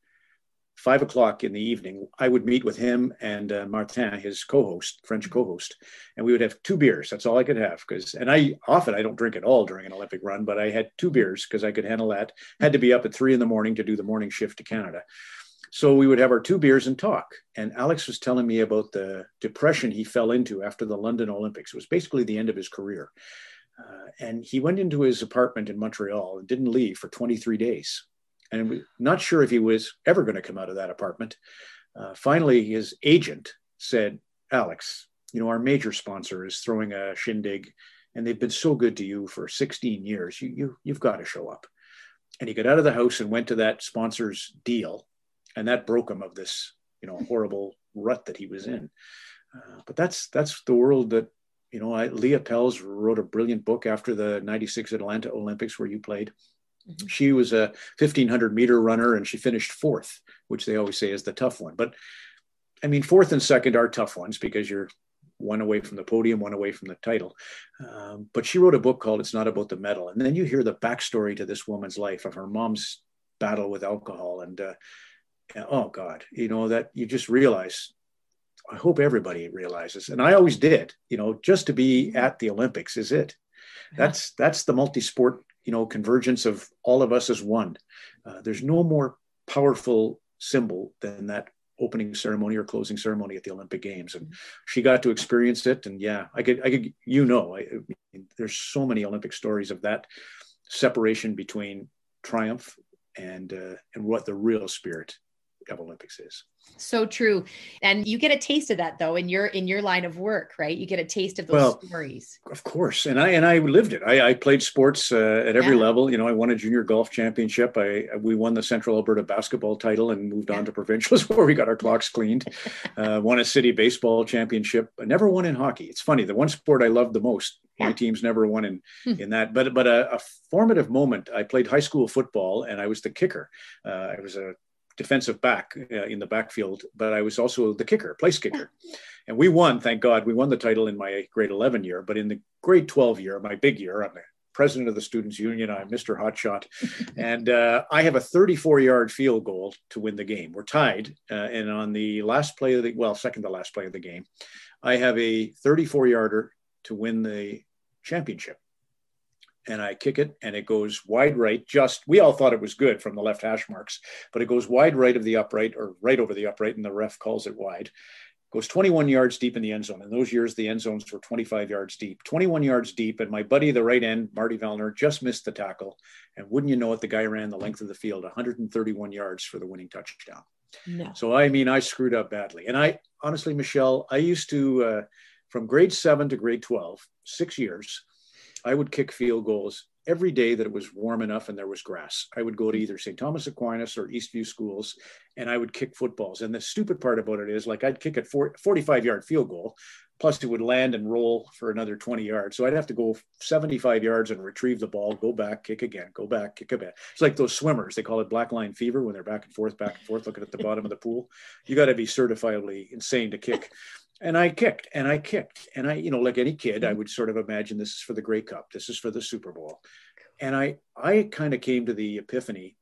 5 o'clock in the evening, I would meet with him and Martin, his French co-host, and we would have 2 beers. That's all I could have. I don't drink at all during an Olympic run, but I had 2 beers because I could handle that. Had to be up at 3 a.m. to do the morning shift to Canada. So we would have our 2 beers and talk. And Alex was telling me about the depression he fell into after the London Olympics. It was basically the end of his career. And he went into his apartment in Montreal and didn't leave for 23 days. And we're not sure if he was ever going to come out of that apartment. Finally, his agent said, Alex, our major sponsor is throwing a shindig, and they've been so good to you for 16 years. You've got to show up. And he got out of the house and went to that sponsor's deal. And that broke him of this, horrible rut that he was in. But that's the world that, Leah Pels wrote a brilliant book after the 96 Atlanta Olympics where you played. Mm-hmm. She was a 1,500 meter runner and she finished 4th, which they always say is the tough one. But 4th and 2nd are tough ones because you're 1 away from the podium, 1 away from the title. But she wrote a book called It's Not About the Medal. And then you hear the backstory to this woman's life of her mom's battle with alcohol. And oh God, that you just realize, I hope everybody realizes. And I always did, just to be at the Olympics is it. That's the multi-sport, convergence of all of us as one. There's no more powerful symbol than that opening ceremony or closing ceremony at the Olympic Games. And she got to experience it. And yeah, I could, there's so many Olympic stories of that separation between triumph and what the real spirit of Olympics is. So true. And you get a taste of that though in your line of work, right? You get a taste of those stories. Of course. And I lived it. I played sports at every level. I won a junior golf championship. We won the Central Alberta basketball title and moved on to provincials where we got our clocks cleaned. Won a city baseball championship. I never won in hockey. It's funny. The one sport I loved the most, my teams never won in that. But a formative moment, I played high school football and I was the kicker. I was a defensive back in the backfield, but I was also the kicker, place kicker. And we won, thank God. We won the title in my grade 11 year, but in the grade 12 year, my big year, I'm the president of the Students' Union. I'm Mr. Hotshot. And I have a 34-yard field goal to win the game. We're tied. And on the last play of second to last play of the game, I have a 34-yarder to win the championship. and I kick it, and it goes wide right. We all thought it was good from the left hash marks, but it goes wide right of the upright, or right over the upright, and the ref calls it wide. Goes 21 yards deep in the end zone. In those years, the end zones were 25 yards deep, 21 yards deep. And my buddy, the right end, Marty Vellner, just missed the tackle. And wouldn't you know it, the guy ran the length of the field, 131 yards for the winning touchdown. No. So, I mean, I screwed up badly. And I honestly, Michelle, I used to, from grade 7 to grade 12, 6 years, I would kick field goals every day that it was warm enough and there was grass. I would go to either St. Thomas Aquinas or Eastview schools, and I would kick footballs. And the stupid part about it is, like, I'd kick a 45-yard field goal, plus it would land and roll for another 20 yards. So I'd have to go 75 yards and retrieve the ball, go back, kick again, go back, kick again. It's like those swimmers. They call it black line fever when they're back and forth, looking at the bottom of the pool. You got to be certifiably insane to kick. And I kicked, and I, like any kid, I would sort of imagine this is for the Grey Cup. This is for the Super Bowl. And I kind of came to the epiphany.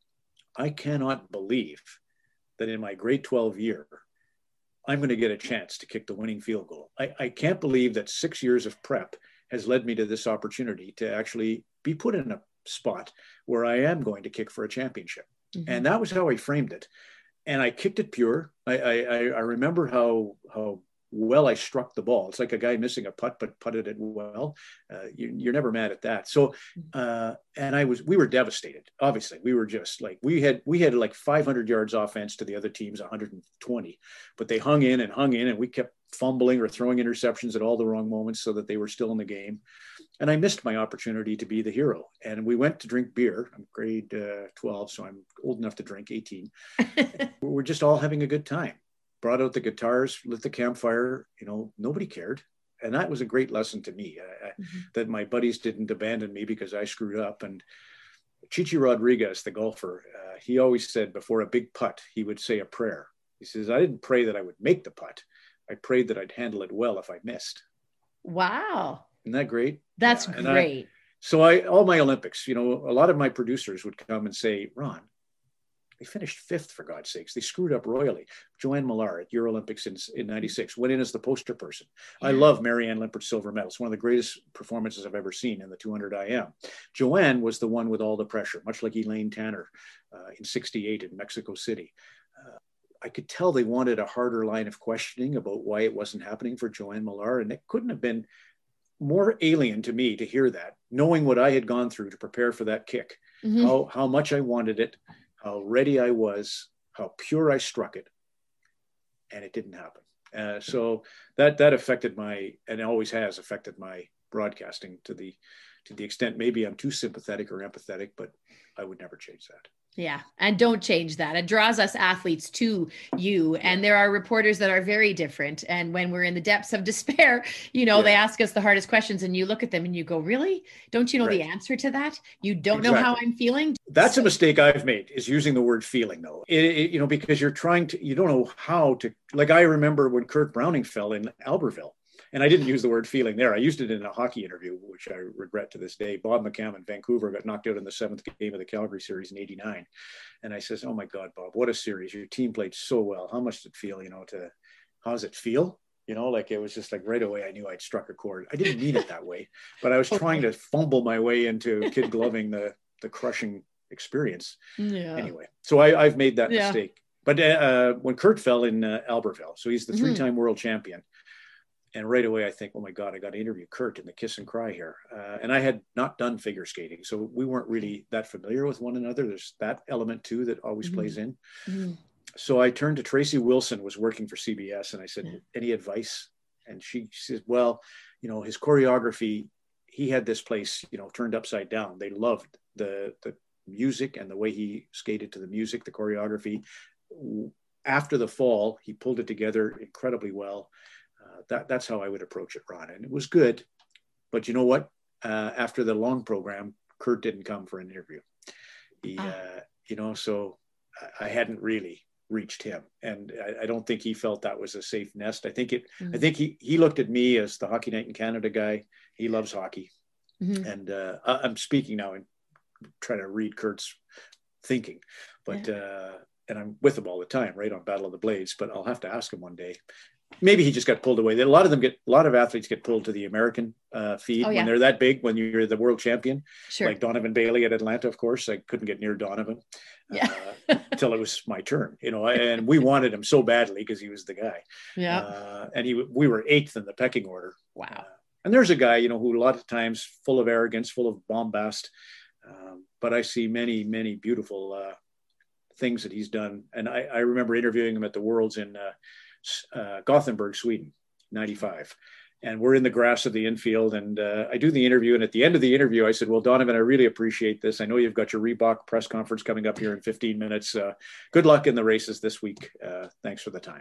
I cannot believe that in my grade 12 year, I'm going to get a chance to kick the winning field goal. I can't believe that 6 years of prep has led me to this opportunity to actually be put in a spot where I am going to kick for a championship. Mm-hmm. And that was how I framed it. And I kicked it pure. I remember how well I struck the ball. It's like a guy missing a putt, but putted it well. You're never mad at that. So, and we were devastated. Obviously, we were just like, we had like 500 yards offense to the other team's 120, but they hung in, and we kept fumbling or throwing interceptions at all the wrong moments so that they were still in the game. And I missed my opportunity to be the hero. And we went to drink beer. I'm grade 12, so I'm old enough to drink, 18. We're just all having a good time. Brought out the guitars, lit the campfire, nobody cared. And that was a great lesson to me, that my buddies didn't abandon me because I screwed up. And Chichi Rodriguez, the golfer, he always said before a big putt, he would say a prayer. He says, I didn't pray that I would make the putt. I prayed that I'd handle it well if I missed. Wow. Isn't that great? That's great. All my Olympics, a lot of my producers would come and say, Ron, they finished fifth, for God's sakes. They screwed up royally. Joanne Millar at Euro Olympics in 96 went in as the poster person. Yeah. I love Marianne Limpert's silver medal. It's one of the greatest performances I've ever seen in the 200 IM. Joanne was the one with all the pressure, much like Elaine Tanner in 68 in Mexico City. I could tell they wanted a harder line of questioning about why it wasn't happening for Joanne Millar, and it couldn't have been more alien to me to hear that, knowing what I had gone through to prepare for that kick, how much I wanted it, how ready I was, how pure I struck it, and it didn't happen. So that affected and always has affected my broadcasting to the extent maybe I'm too sympathetic or empathetic, but I would never change that. Yeah. And don't change that. It draws us athletes to you. And there are reporters that are very different. And when we're in the depths of despair, they ask us the hardest questions and you look at them and you go, really? Don't you know the answer to that? You don't know how I'm feeling? That's a mistake I've made, is using the word feeling, though. Because you don't know how to, like, I remember when Kurt Browning fell in Albertville. And I didn't use the word feeling there. I used it in a hockey interview, which I regret to this day. Bob McCammon in Vancouver got knocked out in the 7th game of the Calgary series in 89. And I says, oh my God, Bob, what a series. Your team played so well. How much did it feel, how does it feel? Like it was just like right away, I knew I'd struck a chord. I didn't mean it that way, but I was trying to fumble my way into kid gloving the crushing experience. Yeah. Anyway, so I've made that mistake. But when Kurt fell in Albertville, so he's the 3-time world champion. And right away, I think, oh my God, I got to interview Kurt in the kiss and cry here. And I had not done figure skating, so we weren't really that familiar with one another. There's that element too that always plays in. Mm-hmm. So I turned to Tracy Wilson, was working for CBS, and I said, any advice? And she said, well, his choreography, he had this place, turned upside down. They loved the music and the way he skated to the music, the choreography. After the fall, he pulled it together incredibly well. That's how I would approach it, Ron. And it was good. But you know what? After the long program, Kurt didn't come for an interview. So I hadn't really reached him. And I don't think he felt that was a safe nest. I think he looked at me as the Hockey Night in Canada guy. He loves hockey. Mm-hmm. And I'm speaking now and trying to read Kurt's thinking. But and I'm with him all the time, right, on Battle of the Blades. But I'll have to ask him one day. maybe he just got pulled away. A lot of athletes get pulled to the American feed when they're that big, when you're the world champion. Sure. Like Donovan Bailey at Atlanta, of course. I couldn't get near Donovan until it was my turn, and we wanted him so badly because he was the guy. Yeah. And we were 8th in the pecking order. Wow. And there's a guy, who a lot of times full of arrogance, full of bombast. But I see many, many beautiful things that he's done. And I remember interviewing him at the Worlds in Gothenburg, Sweden, 95. And we're in the grass of the infield, and I do the interview. And at the end of the interview, I said, well, Donovan, I really appreciate this. I know you've got your Reebok press conference coming up here in 15 minutes. Good luck in the races this week. Thanks for the time.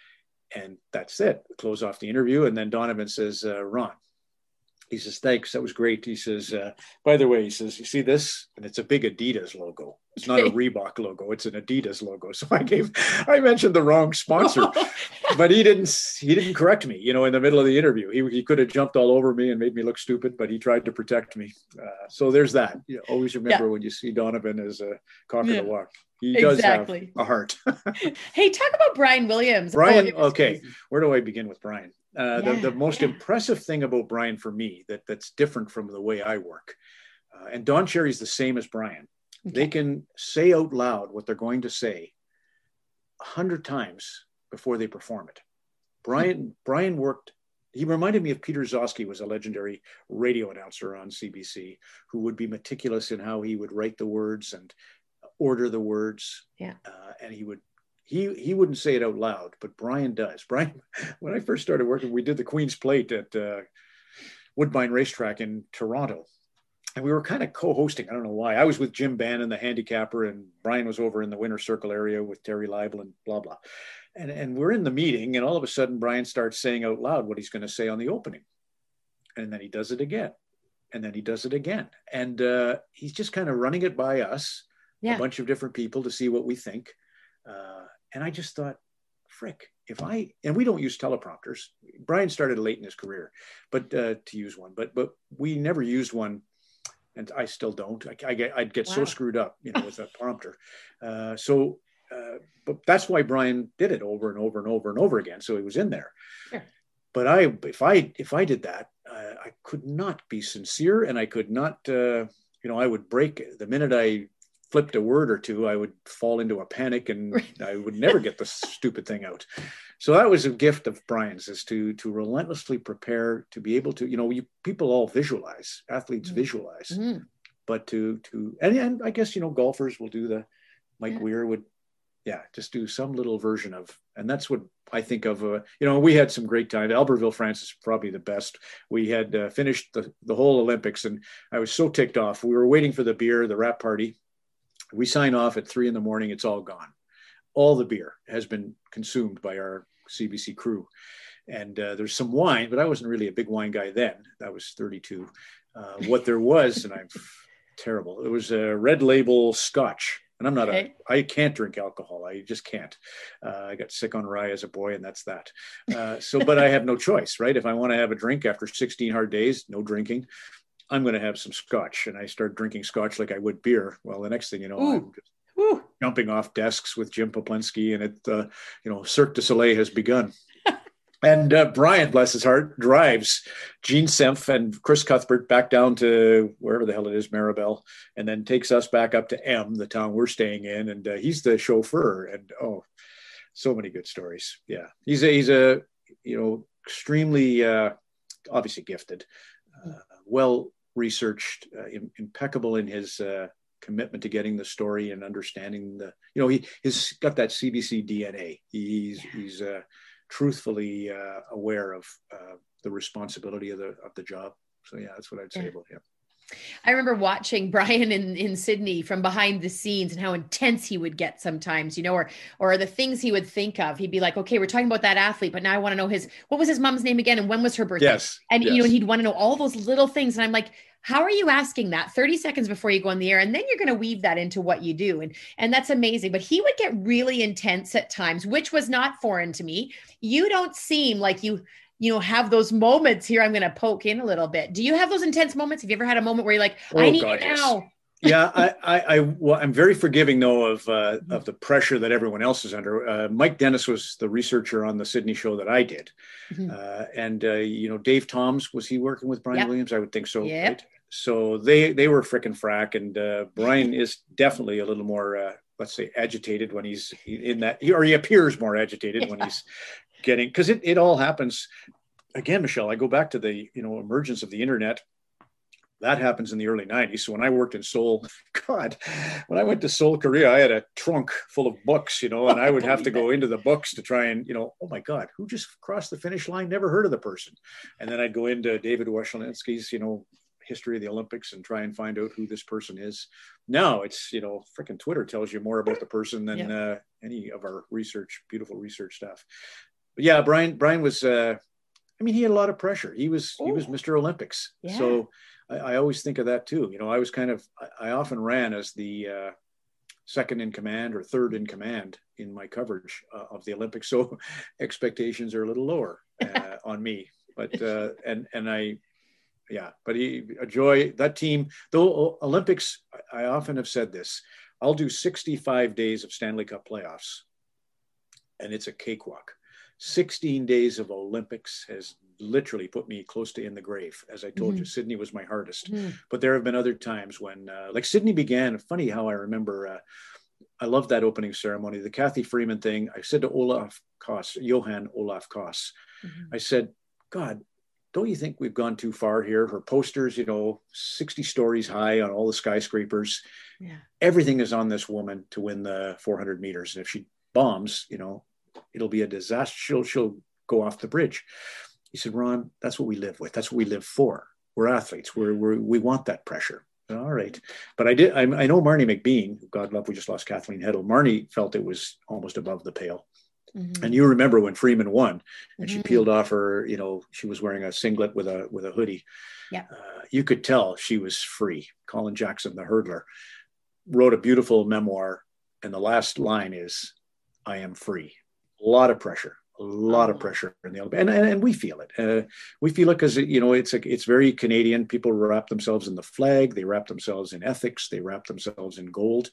And that's it. Close off the interview. And then Donovan says, Ron, he says, thanks. That was great. He says, by the way, he says, you see this? And it's a big Adidas logo. It's not a Reebok logo. It's an Adidas logo. So I mentioned the wrong sponsor, but he didn't correct me, in the middle of the interview. He could have jumped all over me and made me look stupid, but he tried to protect me. So there's that. You always remember when you see Donovan as a cock of the walk. He does have a heart. Hey, talk about Brian Williams. Brian, okay. Where do I begin with Brian? The most impressive thing about Brian for me that's different from the way I work, and Don Cherry's the same as Brian. Okay. They can say out loud what they're going to say 100 times before they perform it. Brian worked. He reminded me of Peter Zosky, was a legendary radio announcer on CBC, who would be meticulous in how he would write the words and order the words. Yeah. And he wouldn't say it out loud, but Brian does. Brian, when I first started working, we did the Queen's Plate at Woodbine Racetrack in Toronto. And we were kind of co-hosting. I don't know why. I was with Jim Bannon, the handicapper, and Brian was over in the winner's circle area with Terry Leibel and blah, blah. And we're in the meeting, and all of a sudden, Brian starts saying out loud what he's going to say on the opening. And then he does it again. And then he does it again. And he's just kind of running it by us, a bunch of different people, to see what we think. And I just thought, frick, and we don't use teleprompters. Brian started late in his career, but to use one, but we never used one. And I still don't. I'd get so screwed up, with a prompter. But that's why Brian did it over and over and over and over again. So he was in there. Yeah. But if I did that, I could not be sincere, and I could not, I would break the minute I flipped a word or two. I would fall into a panic, and I would never get the stupid thing out. So that was a gift of Brian's, is to relentlessly prepare, to be able to, people all visualize, athletes visualize, but and I guess, golfers will do Mike Weir would, just do some little version of, and that's what I think of, we had some great time. Albertville, France is probably the best. We had finished the whole Olympics, and I was so ticked off. We were waiting for the beer, the wrap party. We sign off at 3 a.m. It's all gone. All the beer has been consumed by our CBC crew. And there's some wine, but I wasn't really a big wine guy then. I was 32. What there was, and I'm terrible, it was a Red Label Scotch. And I'm not I can't drink alcohol. I just can't. I got sick on rye as a boy, and that's that. But I have no choice, right? If I want to have a drink after 16 hard days, no drinking, I'm going to have some Scotch. And I start drinking Scotch like I would beer. Well, the next thing you know, I'm just jumping off desks with Jim Poplinski, and Cirque du Soleil has begun. And Brian, bless his heart, drives Gene Senf and Chris Cuthbert back down to wherever the hell it is, Maribel, and then takes us back up to M, the town we're staying in. And he's the chauffeur. And so many good stories. Yeah, he's a extremely obviously gifted, well researched, impeccable in his commitment to getting the story and understanding he's got that CBC DNA. He's truthfully aware of the responsibility of the job. So that's what I'd say about him. I remember watching Brian in Sydney from behind the scenes, and how intense he would get sometimes, or the things he would think of. He'd be like, okay, we're talking about that athlete, but now I want to know what was his mom's name again? And when was her birthday? Yes. And, he'd want to know all those little things. And I'm like, how are you asking that 30 seconds before you go on the air? And then you're going to weave that into what you do. And that's amazing. But he would get really intense at times, which was not foreign to me. You don't seem like you have those moments here. I'm going to poke in a little bit. Do you have those intense moments? Have you ever had a moment where you're like, I need it now? Yeah, well, I'm very forgiving though of the pressure that everyone else is under. Mike Dennis was the researcher on the Sydney show that I did, and Dave Toms, was he working with Brian Yep. Williams? I would think so, Yep. right? So they were frickin' frack, and Brian is definitely a little more, let's say, agitated when he's in that, or he appears more agitated when he's getting, because it all happens. Again, Michelle, I go back to the emergence of the internet. That happens in the early 90s. So when I worked in Seoul, God, when I went to Seoul, Korea, I had a trunk full of books, and I would have to go into the books to try and, oh my God, who just crossed the finish line? Never heard of the person. And then I'd go into David Wesleński's, history of the Olympics and try and find out who this person is. Now it's, freaking Twitter tells you more about the person than any of our beautiful research stuff. But yeah, Brian was, he had a lot of pressure. He was Mr. Olympics. Yeah. So I always think of that too. I was I often ran as the second in command or third in command in my coverage of the Olympics. So expectations are a little lower on me, but but a joy, that team, though Olympics, I often have said this, I'll do 65 days of Stanley Cup playoffs and it's a cakewalk. 16 days of Olympics has literally put me close to in the grave. As I told you, Sydney was my hardest, but there have been other times when like Sydney began. Funny how I remember, I love that opening ceremony, the Kathy Freeman thing. I said to Johan Olaf Koss, I said, God, don't you think we've gone too far here? Her posters, 60 stories high on all the skyscrapers. Yeah. Everything is on this woman to win the 400 meters. And if she bombs, it'll be a disaster. She'll go off the bridge. He said, Ron, that's what we live with. That's what we live for. We're athletes. We want that pressure. All right. But I know Marnie McBean, God love, we just lost Kathleen Heddle. Marnie felt it was almost above the pale. And you remember when Freeman won and she peeled off her, she was wearing a singlet with a hoodie. Yeah. You could tell she was free. Colin Jackson, the hurdler, wrote a beautiful memoir. And the last line is, I am free. A lot of pressure in the Olympics. And we feel it. We feel it because, it's very Canadian. People wrap themselves in the flag. They wrap themselves in ethics. They wrap themselves in gold.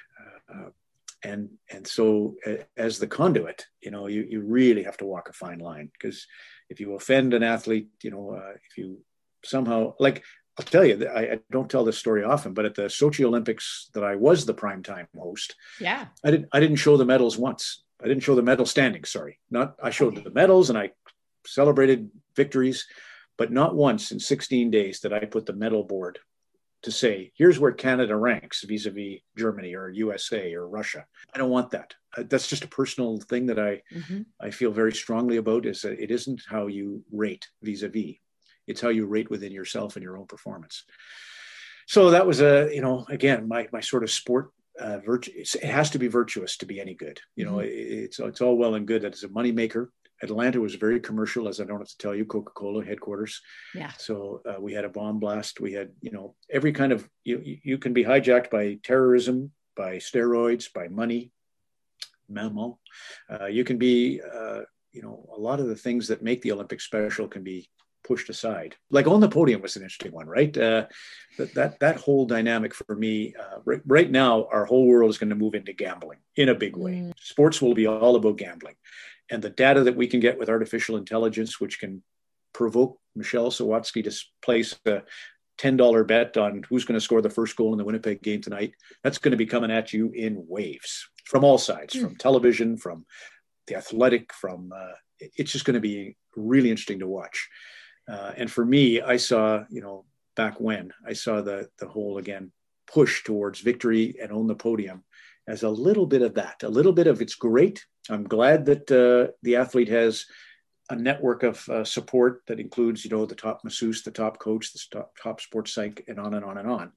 And so as the conduit, you really have to walk a fine line, because if you offend an athlete, if you somehow, like, I'll tell you, I don't tell this story often, but at the Sochi Olympics that I was the primetime host, I didn't show the medals once. I didn't show the medal standings. Sorry. I showed the medals and I celebrated victories, but not once in 16 days did I put the medal board to say, here's where Canada ranks vis-a-vis Germany or USA or Russia. I don't want that. That's just a personal thing that I feel very strongly about, is that it isn't how you rate vis-a-vis. It's how you rate within yourself and your own performance. So that was again, my sort of sport virtue. It has to be virtuous to be any good. It's all well and good that it's a moneymaker. Atlanta was very commercial, as I don't have to tell you, Coca-Cola headquarters. Yeah. So we had a bomb blast. We had, every kind of, you can be hijacked by terrorism, by steroids, by money, mammal. You can be, a lot of the things that make the Olympics special can be pushed aside. Like on the podium was an interesting one, right? That whole dynamic for me, right now, our whole world is going to move into gambling in a big way. Sports will be all about gambling. And the data that we can get with artificial intelligence, which can provoke Michelle Sawatsky to place a $10 bet on who's going to score the first goal in the Winnipeg game tonight, that's going to be coming at you in waves from all sides, from television, from the athletic, it's just going to be really interesting to watch. And for me, I saw, back when I saw the whole, again, push towards victory and on the podium as a little bit of that, a little bit of, it's great. I'm glad that the athlete has a network of support that includes, the top masseuse, the top coach, the top sports psych, and on and on and on.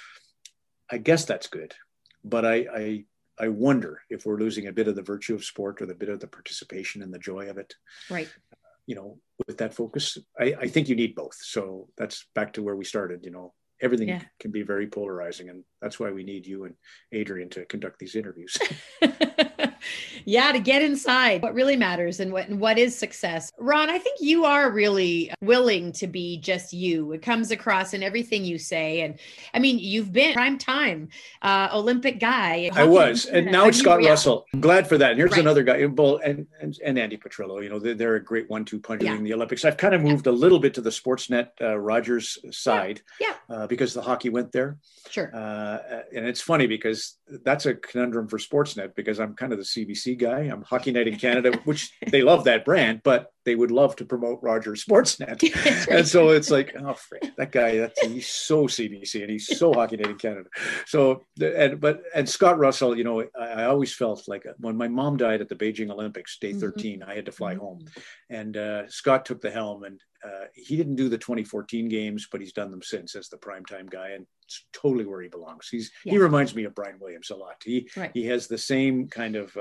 I guess that's good. But I wonder if we're losing a bit of the virtue of sport, or the bit of the participation and the joy of it. Right. With that focus, I think you need both. So that's back to where we started, everything can be very polarizing. And that's why we need you and Adrian to conduct these interviews. Yeah, to get inside what really matters and what is success. Ron, I think you are really willing to be just you. It comes across in everything you say. And I mean, you've been prime time Olympic guy. I was, and now it's Scott Russell. I'm glad for that. And here's Right. another guy, and Andy Petrillo. You know, they're a great 1-2 punch Yeah. in the Olympics. I've kind of moved a little bit to the Sportsnet Rogers side, because the hockey went there. Sure. And it's funny because that's a conundrum for Sportsnet, because I'm kind of the CBC guy. I'm Hockey Night in Canada, which they love that brand, but they would love to promote Rogers Sportsnet. And so it's like, oh, that guy, he's so CBC and he's so Hockey Night in Canada. So, and Scott Russell, you know, I always felt like when my mom died at the Beijing Olympics, day 13, I had to fly home. And Scott took the helm, and he didn't do the 2014 games, but he's done them since as the primetime guy, and it's totally where he belongs. He reminds me of Brian Williams a lot. He has the same kind of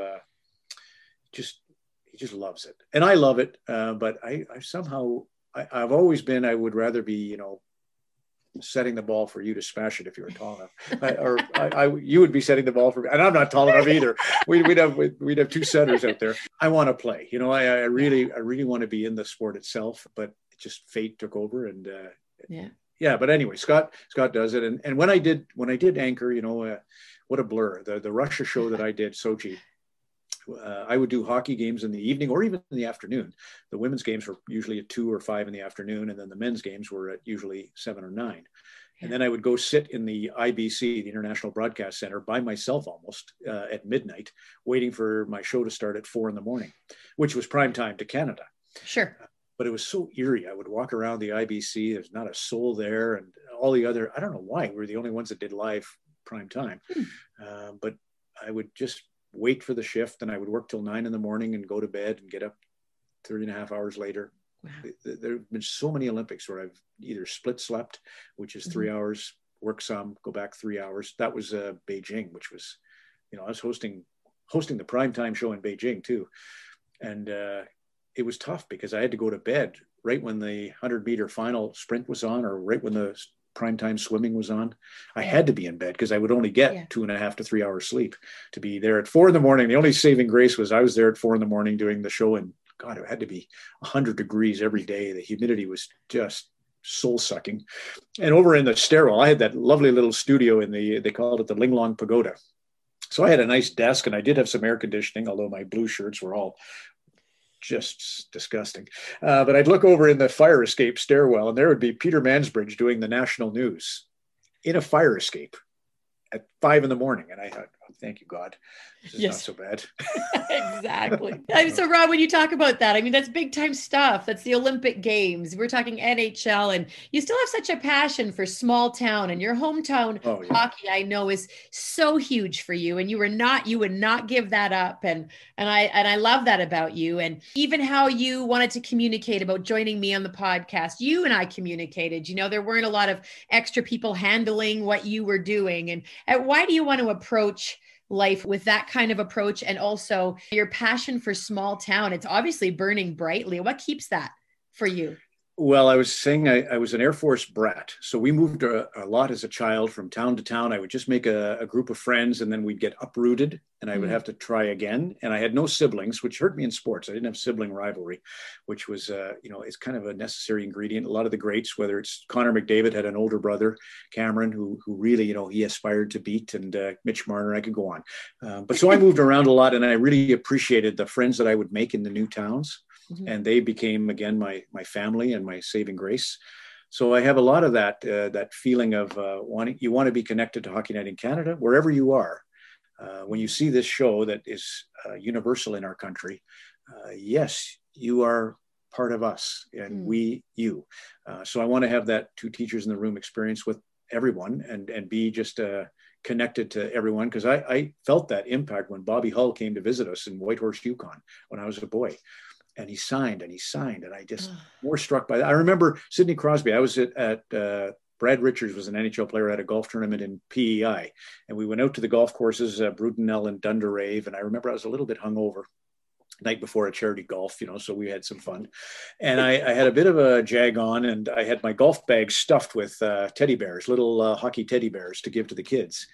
he just loves it, and I love it. But I've always been, I would rather be, you know, setting the ball for you to smash it if you were tall enough, you would be setting the ball for me, and I'm not tall enough either. We'd have two setters out there. I want to play, you know, I really want to be in the sport itself, but just fate took over, and but anyway, Scott does it. And when I did anchor, you know, what a blur, the Russia show that I did, Sochi. I would do hockey games in the evening or even in the afternoon. The women's games were usually at 2 or 5 in the afternoon, and then the men's games were at usually 7 or 9. And then I would go sit in the IBC, the International Broadcast Center, by myself almost at midnight, waiting for my show to start at 4 in the morning, which was prime time to Canada. Sure. But it was so eerie. I would walk around the IBC. There's not a soul there. And all the other, I don't know why, we were the only ones that did live prime time. But I would just wait for the shift, and I would work till 9 in the morning and go to bed and get up 3.5 hours later. Wow. There have been so many Olympics where I've either split slept, which is 3 hours, work some, go back 3 hours. That was Beijing, which was, you know, I was hosting the primetime show in Beijing too. And it was tough because I had to go to bed right when the 100-meter final sprint was on, or right when the primetime swimming was on. I had to be in bed because I would only get 2.5 to 3 hours sleep to be there at 4 in the morning. The only saving grace was I was there at 4 in the morning doing the show, and God, it had to be 100 degrees every day. The humidity was just soul sucking. And over in the stairwell, I had that lovely little studio they called it the Linglong Pagoda. So I had a nice desk, and I did have some air conditioning, although my blue shirts were all just disgusting. But I'd look over in the fire escape stairwell, and there would be Peter Mansbridge doing the national news in a fire escape at 5 in the morning. And I thought, oh, thank you, God. This is not so bad. Exactly. So Rob, when you talk about that, I mean, that's big time stuff. That's the Olympic Games. We're talking NHL, and you still have such a passion for small town, and your hometown hockey, I know, is so huge for you. And you would not give that up. And I love that about you. And even how you wanted to communicate about joining me on the podcast, you and I communicated, you know, there weren't a lot of extra people handling what you were doing. And why do you want to approach life with that kind of approach, and also your passion for small town? It's obviously burning brightly. What keeps that for you? Well, I was saying I was an Air Force brat. So we moved a lot as a child from town to town. I would just make a group of friends, and then we'd get uprooted, and I would have to try again. And I had no siblings, which hurt me in sports. I didn't have sibling rivalry, which was, you know, it's kind of a necessary ingredient. A lot of the greats, whether it's Connor McDavid had an older brother, Cameron, who really, you know, he aspired to beat, and Mitch Marner, I could go on. But so I moved around a lot, and I really appreciated the friends that I would make in the new towns. And they became, again, my family and my saving grace. So I have a lot of that feeling of you want to be connected to Hockey Night in Canada, wherever you are. When you see this show that is universal in our country, yes, you are part of us, and we, you. So I want to have that two teachers in the room experience with everyone, and be just connected to everyone, because I felt that impact when Bobby Hull came to visit us in Whitehorse, Yukon, when I was a boy. And he signed, and I just more struck by that. I remember Sidney Crosby. I was at Brad Richards was an NHL player at a golf tournament in PEI, and we went out to the golf courses, Brudenell and Dunderave. And I remember I was a little bit hungover night before a charity golf, you know, so we had some fun. And I had a bit of a jag on, and I had my golf bag stuffed with teddy bears, little hockey teddy bears to give to the kids.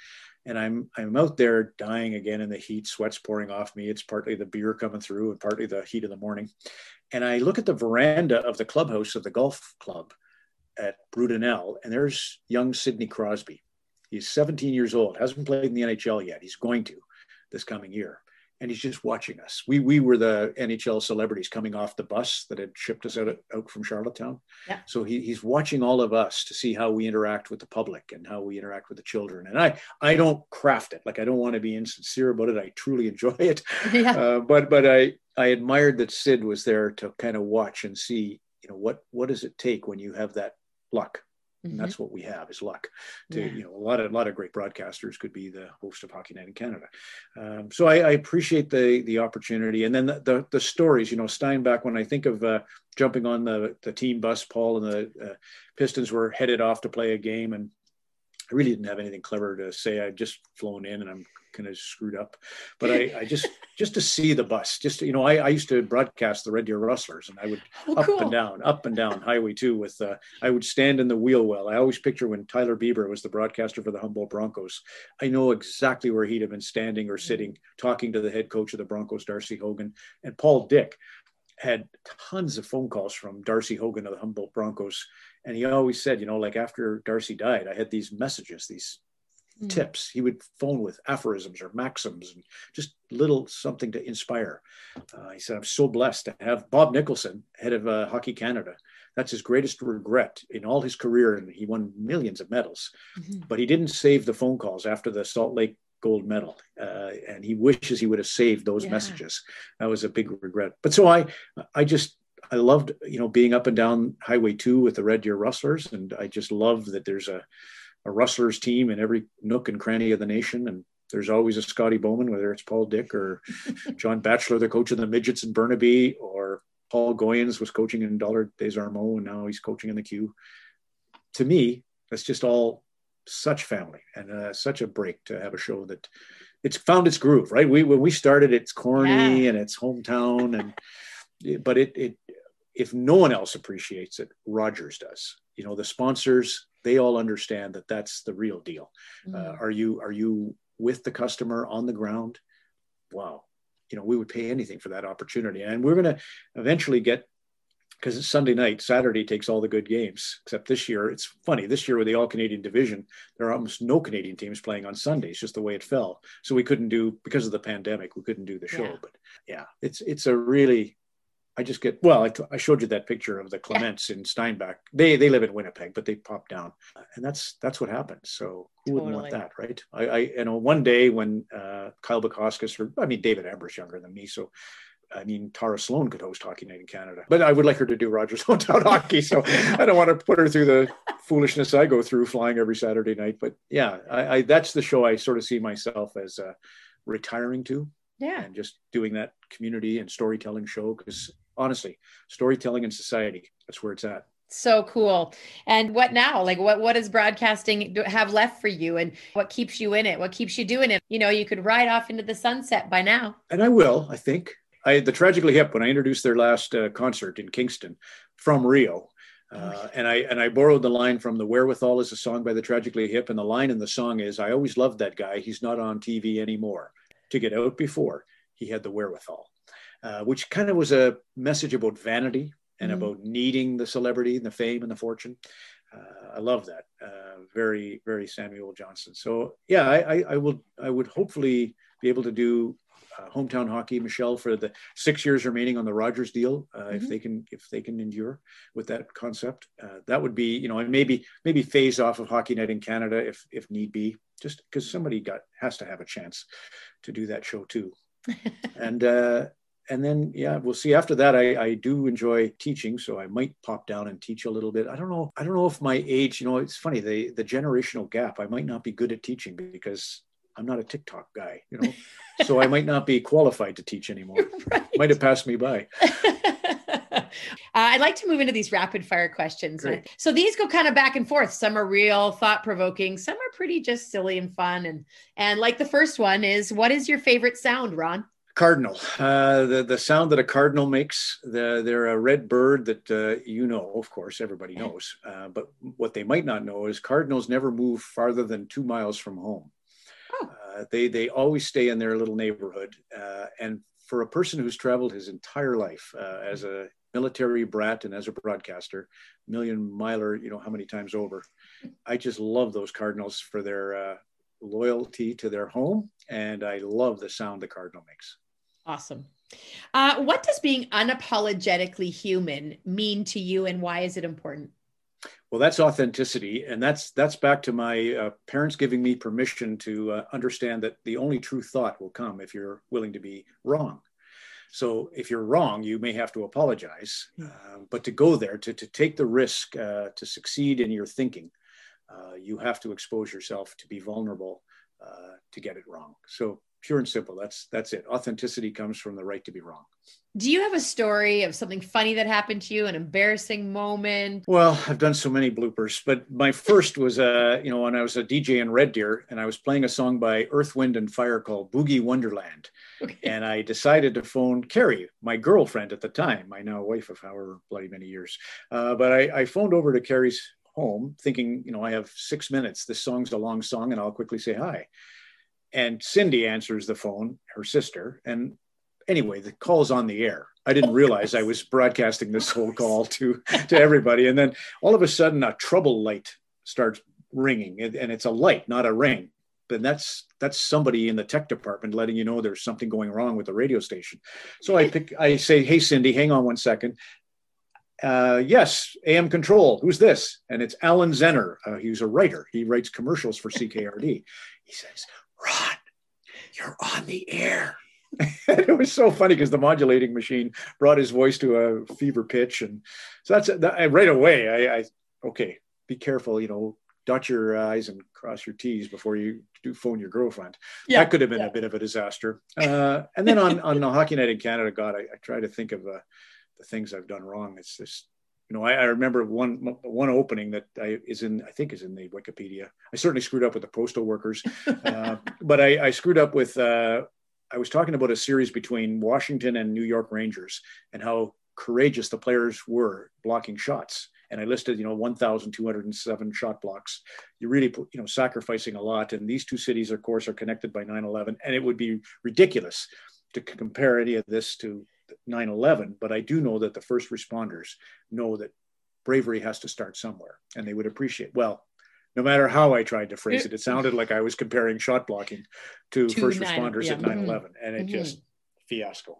And I'm out there dying again in the heat, sweat's pouring off me. It's partly the beer coming through and partly the heat of the morning. And I look at the veranda of the clubhouse of the golf club at Brudenell, and there's young Sidney Crosby. He's 17 years old, hasn't played in the NHL yet. He's going to this coming year. And he's just watching us. We were the NHL celebrities coming off the bus that had shipped us out from Charlottetown. Yeah. So he's watching all of us to see how we interact with the public and how we interact with the children. And I don't craft it. Like, I don't want to be insincere about it. I truly enjoy it. Yeah. But I admired that Sid was there to kind of watch and see, you know, what does it take when you have that luck? And that's what we have, is luck. To you know, a lot of great broadcasters could be the host of Hockey Night in Canada. So I appreciate the opportunity, and then the stories. You know, Steinbach. When I think of jumping on the team bus, Paul and the Pistons were headed off to play a game, and I really didn't have anything clever to say. I'd just flown in, and I'm kind of screwed up. But I just to see the bus, just, you know, I used to broadcast the Red Deer Rustlers, and I would up and down Highway 2 with, I would stand in the wheel well. I always picture when Tyler Bieber was the broadcaster for the Humboldt Broncos. I know exactly where he'd have been standing or sitting, talking to the head coach of the Broncos, Darcy Hogan. And Paul Dick had tons of phone calls from Darcy Hogan of the Humboldt Broncos. And he always said, you know, like, after Darcy died, I had these messages, these tips. He would phone with aphorisms or maxims and just little something to inspire. He said, I'm so blessed to have Bob Nicholson, head of Hockey Canada. That's his greatest regret in all his career. And he won millions of medals, but he didn't save the phone calls after the Salt Lake gold medal. And he wishes he would have saved those messages. That was a big regret. But so I loved, you know, being up and down Highway 2 with the Red Deer Rustlers. And I just love that there's a Rustlers team in every nook and cranny of the nation. And there's always a Scotty Bowman, whether it's Paul Dick or John Batchelor, the coach of the midgets in Burnaby, or Paul Goyens was coaching in Dollard Des Armeaux, and now he's coaching in the Q. To me, that's just all such family, and such a break to have a show that it's found its groove, right? When we started, it's corny and it's hometown, but it if no one else appreciates it, Rogers does. You know, the sponsors, they all understand that that's the real deal. Are you with the customer on the ground? Wow. You know, we would pay anything for that opportunity. And we're going to eventually get, because it's Sunday night, Saturday takes all the good games, except this year. It's funny, this year with the All-Canadian division, there are almost no Canadian teams playing on Sundays, just the way it fell. So we couldn't do, because of the pandemic, we couldn't do the show. But yeah, it's a really, I just get, well, I showed you that picture of the Clements in Steinbach. They live in Winnipeg, but they pop down, and that's what happens. So who wouldn't want that, right? I you know, one day when Kyle Bukauskas, or I mean, David Amber's younger than me, so I mean, Tara Sloan could host Hockey Night in Canada, but I would like her to do Rogers Hometown Hockey. So I don't want to put her through the foolishness I go through flying every Saturday night. But yeah, I that's the show I sort of see myself as retiring to. Yeah. And just doing that community and storytelling show, because honestly, storytelling in society, that's where it's at. So cool. And what now? Like, what does broadcasting have left for you, and what keeps you in it? What keeps you doing it? You know, you could ride off into the sunset by now. And I will, I think. The Tragically Hip, when I introduced their last concert in Kingston from Rio, and I borrowed the line from The Wherewithal is a song by the Tragically Hip, and the line in the song is, I always loved that guy. He's not on TV anymore. To get out before he had the wherewithal, which kind of was a message about vanity and about needing the celebrity and the fame and the fortune. I love that. Very, very Samuel Johnson. So yeah, I would hopefully be able to do hometown hockey, Michelle, for the 6 years remaining on the Rogers deal, if they can endure with that concept. That would be, you know, and maybe phase off of Hockey Night in Canada if need be, just because somebody has to have a chance to do that show too. And then, yeah, we'll see. After that, I do enjoy teaching, so I might pop down and teach a little bit. I don't know if my age, you know, it's funny, the generational gap, I might not be good at teaching because I'm not a TikTok guy, you know, so I might not be qualified to teach anymore. Right. Might have passed me by. I'd like to move into these rapid fire questions. Great. So these go kind of back and forth. Some are real, thought provoking. Some are pretty just silly and fun. And like the first one is, what is your favorite sound, Ron? Cardinal. The sound that a cardinal makes. They're a red bird that you know, of course, everybody knows. But what they might not know is cardinals never move farther than 2 miles from home. They always stay in their little neighborhood. And for a person who's traveled his entire life as a military brat and as a broadcaster, million miler, how many times over, I just love those Cardinals for their loyalty to their home. And I love the sound the Cardinal makes. Awesome. What does being unapologetically human mean to you, and why is it important? Well, that's authenticity. And that's back to my parents giving me permission to understand that the only true thought will come if you're willing to be wrong. So if you're wrong, you may have to apologize, but to go there, to take the risk to succeed in your thinking, you have to expose yourself to be vulnerable to get it wrong. So pure and simple, that's it. Authenticity comes from the right to be wrong. Do you have a story of something funny that happened to you, an embarrassing moment? Well, I've done so many bloopers, but my first was, when I was a DJ in Red Deer and I was playing a song by Earth, Wind and Fire called Boogie Wonderland. Okay. And I decided to phone Carrie, my girlfriend at the time, my now wife of however bloody many years. But I phoned over to Carrie's home thinking, I have 6 minutes. This song's a long song and I'll quickly say hi. And Cindy answers the phone, her sister. And anyway, the call's on the air. I didn't realize I was broadcasting this whole call to everybody. And then all of a sudden a trouble light starts ringing, and it's a light, not a ring. Then that's somebody in the tech department letting you know there's something going wrong with the radio station. So I say, hey, Cindy, hang on 1 second. Yes, AM Control, who's this? And it's Alan Zenner. He's a writer. He writes commercials for CKRD. He says, Ron, you're on the air. It was so funny because the modulating machine brought his voice to a fever pitch. And so right away, I okay, be careful, dot your I's and cross your T's before you do phone your girlfriend. Yeah, that could have been a bit of a disaster. And then on the Hockey Night in Canada, God, I try to think of the things I've done wrong. It's just, I remember one opening that is in the Wikipedia. I certainly screwed up with the postal workers, but I screwed up with, I was talking about a series between Washington and New York Rangers and how courageous the players were blocking shots. And I listed, 1,207 shot blocks. You're really, sacrificing a lot. And these two cities, of course, are connected by 9/11. And it would be ridiculous to compare any of this to 9/11. But I do know that the first responders know that bravery has to start somewhere, and they would appreciate, well, no matter how I tried to phrase it, it sounded like I was comparing shot blocking to first responders at 9/11, and it just fiasco.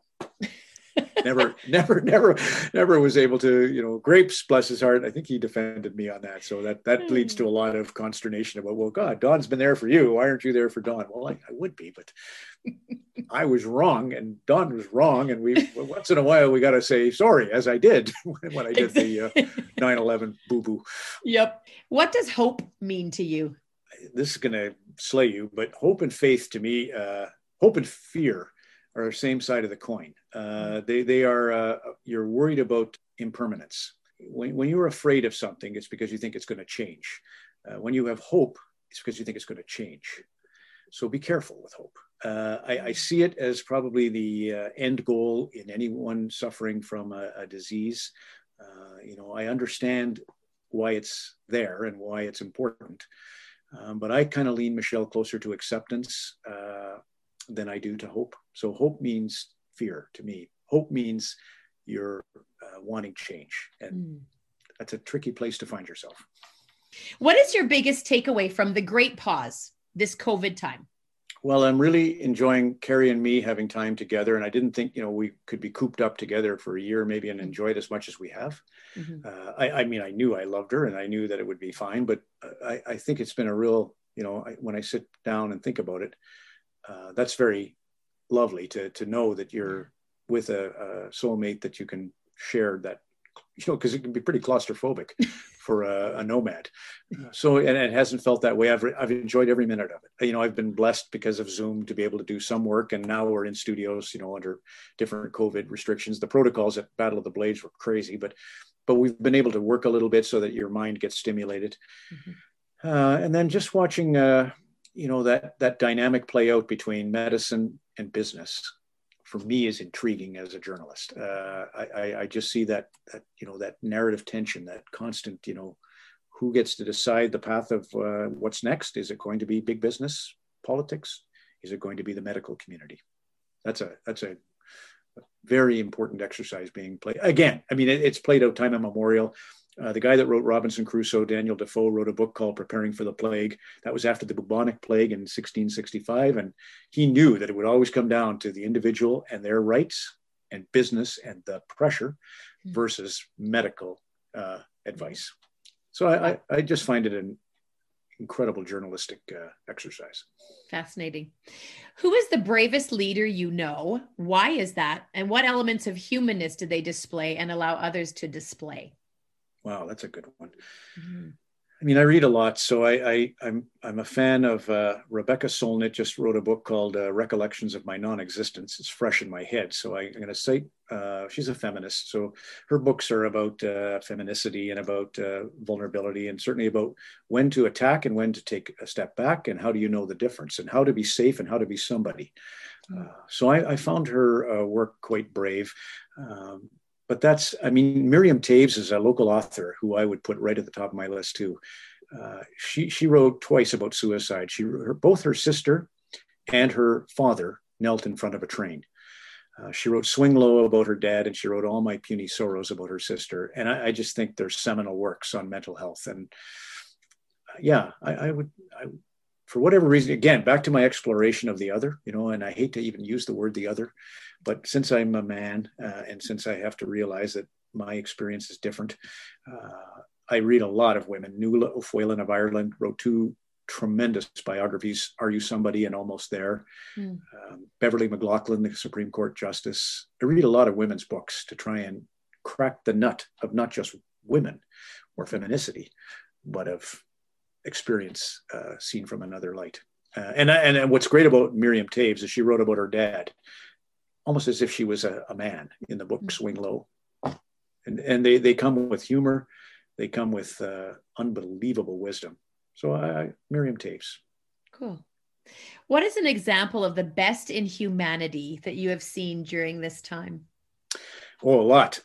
Never was able to, Grapes, bless his heart, I think he defended me on that. So that leads to a lot of consternation about, well, God, Don's been there for you. Why aren't you there for Don? Well, I would be, but I was wrong and Don was wrong. And once in a while, we got to say sorry, as I did when I did the 9/11 boo-boo. Yep. What does hope mean to you? This is going to slay you, but hope and faith to me, hope and fear are the same side of the coin. They are, you're worried about impermanence. When you're afraid of something, it's because you think it's going to change. When you have hope, it's because you think it's going to change. So be careful with hope. I see it as probably the end goal in anyone suffering from a disease. I understand why it's there and why it's important. But I kind of lean, Michelle, closer to acceptance than I do to hope. So hope means fear to me. Hope means you're wanting change. And that's a tricky place to find yourself. What is your biggest takeaway from the great pause, this COVID time? Well, I'm really enjoying Carrie and me having time together. And I didn't think, we could be cooped up together for a year, maybe, and enjoy it as much as we have. I knew I loved her and I knew that it would be fine, but I think it's been a real, when I sit down and think about it, that's very lovely to know that you're with a soulmate that you can share that, because it can be pretty claustrophobic for a nomad. So, and it hasn't felt that way. I've enjoyed every minute of it. I've been blessed because of Zoom to be able to do some work, and now we're in studios, under different COVID restrictions. The protocols at Battle of the Blades were crazy, but we've been able to work a little bit so that your mind gets stimulated. And then just watching, that dynamic play out between medicine and business, for me, is intriguing as a journalist. I just see that narrative tension, that constant, who gets to decide the path of what's next? Is it going to be big business, politics, Is it going to be the medical community? That's a very important exercise being played. Again, I mean, it's played out time immemorial. The guy that wrote Robinson Crusoe, Daniel Defoe, wrote a book called Preparing for the Plague. That was after the bubonic plague in 1665. And he knew that it would always come down to the individual and their rights and business and the pressure versus medical advice. So I just find it an incredible journalistic exercise. Fascinating. Who is the bravest leader you know? Why is that? And what elements of humanness do they display and allow others to display? Wow, that's a good one. Mm-hmm. I mean, I read a lot, so I'm a fan of Rebecca Solnit. Just wrote a book called Recollections of My Non-Existence. It's fresh in my head, so I'm going to cite. She's a feminist, so her books are about feminicity and about vulnerability, and certainly about when to attack and when to take a step back, and how do you know the difference, and how to be safe and how to be somebody. So I found her work quite brave. But I mean, Miriam Toews is a local author who I would put right at the top of my list too. She wrote twice about suicide. Both her sister and her father knelt in front of a train. She wrote Swing Low about her dad, and she wrote All My Puny Sorrows about her sister. And I just think they're seminal works on mental health. And yeah, I would, for whatever reason, again, back to my exploration of the other, and I hate to even use the word the other, but since I'm a man and since I have to realize that my experience is different, I read a lot of women. Nuala O'Whelan of Ireland wrote 2 tremendous biographies, Are You Somebody and Almost There. Beverly McLaughlin, the Supreme Court Justice. I read a lot of women's books to try and crack the nut of not just women or feminicity, but of experience seen from another light. And what's great about Miriam Toews is she wrote about her dad almost as if she was a man in the book Swing Low. And they come with humor. They come with unbelievable wisdom. So Miriam Toews. Cool. What is an example of the best in humanity that you have seen during this time? Oh, a lot.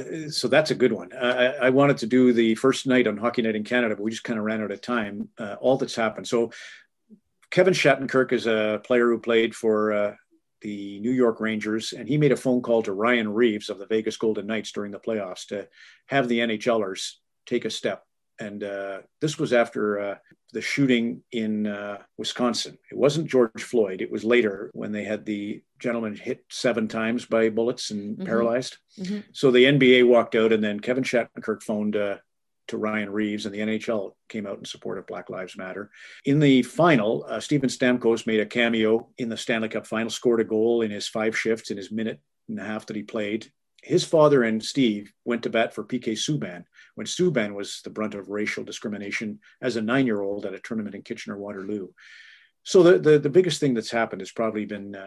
So that's a good one. I wanted to do the first night on Hockey Night in Canada, but we just kind of ran out of time. All that's happened. So Kevin Shattenkirk is a player who played for the New York Rangers, and he made a phone call to Ryan Reeves of the Vegas Golden Knights during the playoffs to have the NHLers take a step. And this was after the shooting in Wisconsin. It wasn't George Floyd. It was later when they had the gentleman hit 7 times by bullets and paralyzed. So the NBA walked out, and then Kevin Shattenkirk phoned to Ryan Reeves, and the NHL came out in support of Black Lives Matter. In the final, Steven Stamkos made a cameo in the Stanley Cup final, scored a goal in his 5 shifts in his minute and a half that he played. His father and Steve went to bat for PK Subban when Subban was the brunt of racial discrimination as a 9-year-old at a tournament in Kitchener-Waterloo. So the biggest thing that's happened has probably been,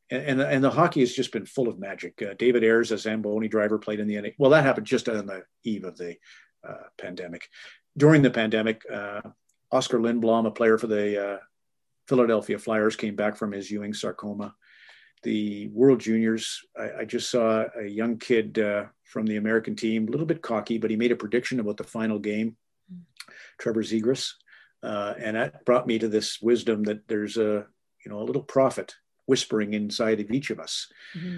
and the hockey has just been full of magic. David Ayres, a Zamboni driver, played in the NHL. Well, that happened just on the eve of the pandemic. During the pandemic, Oscar Lindblom, a player for the Philadelphia Flyers, came back from his Ewing sarcoma. The World Juniors, I just saw a young kid from the American team, a little bit cocky, but he made a prediction about the final game, Trevor Zegras. And that brought me to this wisdom that there's a little prophet whispering inside of each of us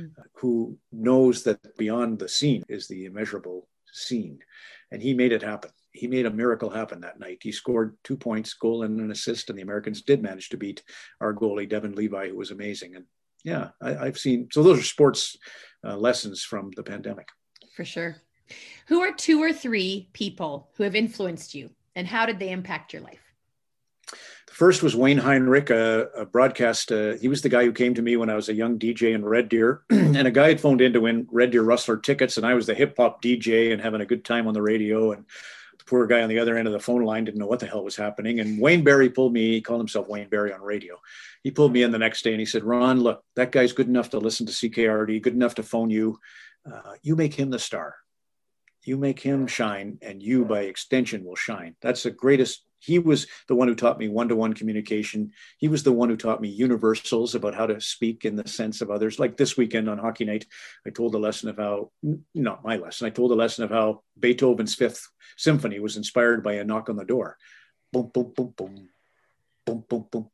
who knows that beyond the seen is the immeasurable seen. And he made it happen. He made a miracle happen that night. He scored 2 points, goal and an assist, and the Americans did manage to beat our goalie, Devin Levi, who was amazing. And yeah, I've seen, so those are sports lessons from the pandemic. For sure. Who are 2 or 3 people who have influenced you, and how did they impact your life? The first was Wayne Heinrich, a broadcast. He was the guy who came to me when I was a young DJ in Red Deer, and a guy had phoned in to win Red Deer Rustler tickets, and I was the hip hop DJ and having a good time on the radio, and the poor guy on the other end of the phone line didn't know what the hell was happening. And Wayne Barry pulled me, he called himself Wayne Barry on radio. He pulled me in the next day and he said, Ron, look, that guy's good enough to listen to CKRD, good enough to phone you. You make him the star. You make him shine, and you by extension will shine. That's the greatest. He was the one who taught me one-to-one communication. He was the one who taught me universals about how to speak in the sense of others. Like this weekend on Hockey Night, I told the lesson of how, not my lesson, I told the lesson of how Beethoven's Fifth Symphony was inspired by a knock on the door. Boom, boom, boom, boom, boom, boom, boom, boom.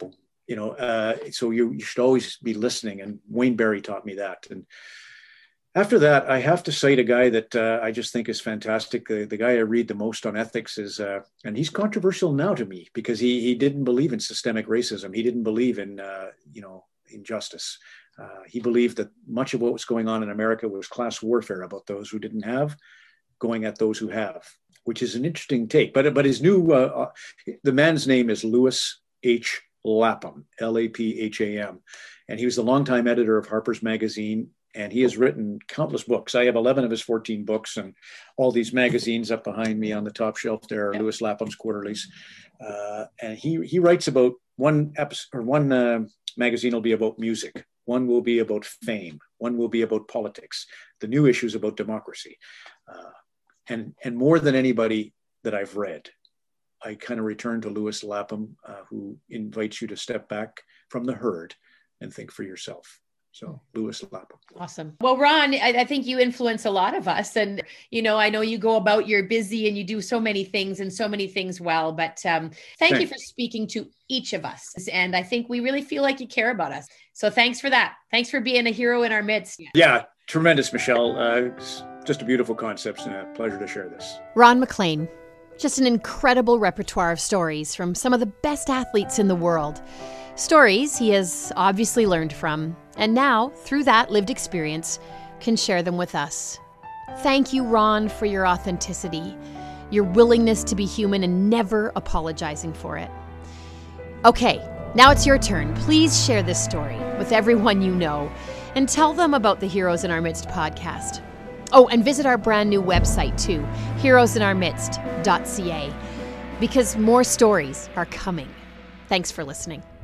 So you should always be listening. And Wayne Barry taught me that. And after that, I have to cite a guy that I just think is fantastic. The guy I read the most on ethics is, and he's controversial now to me because he didn't believe in systemic racism. He didn't believe in, injustice. He believed that much of what was going on in America was class warfare about those who didn't have, going at those who have, which is an interesting take. But his new, the man's name is Lewis H. Lapham, Lapham, and he was the longtime editor of Harper's Magazine. And he has written countless books. I have 11 of his 14 books, and all these magazines up behind me on the top shelf there are Lewis Lapham's quarterlies. And he writes about one episode, or one magazine will be about music. One will be about fame. One will be about politics. The new issue is about democracy. And more than anybody that I've read, I kind of return to Lewis Lapham, who invites you to step back from the herd and think for yourself. So Lewis Lapham. Awesome. Well, Ron, I think you influence a lot of us. And, I know you go about, you're busy and you do so many things and so many things well, but thank you for speaking to each of us. And I think we really feel like you care about us. So thanks for that. Thanks for being a hero in our midst. Yeah, tremendous, Michelle. It's just a beautiful concept and a pleasure to share this. Ron MacLean, just an incredible repertoire of stories from some of the best athletes in the world. Stories he has obviously learned from, and now, through that lived experience, can share them with us. Thank you, Ron, for your authenticity, your willingness to be human and never apologizing for it. Okay, now it's your turn. Please share this story with everyone you know and tell them about the Heroes in Our Midst podcast. Oh, and visit our brand new website too, heroesinourmidst.ca, because more stories are coming. Thanks for listening.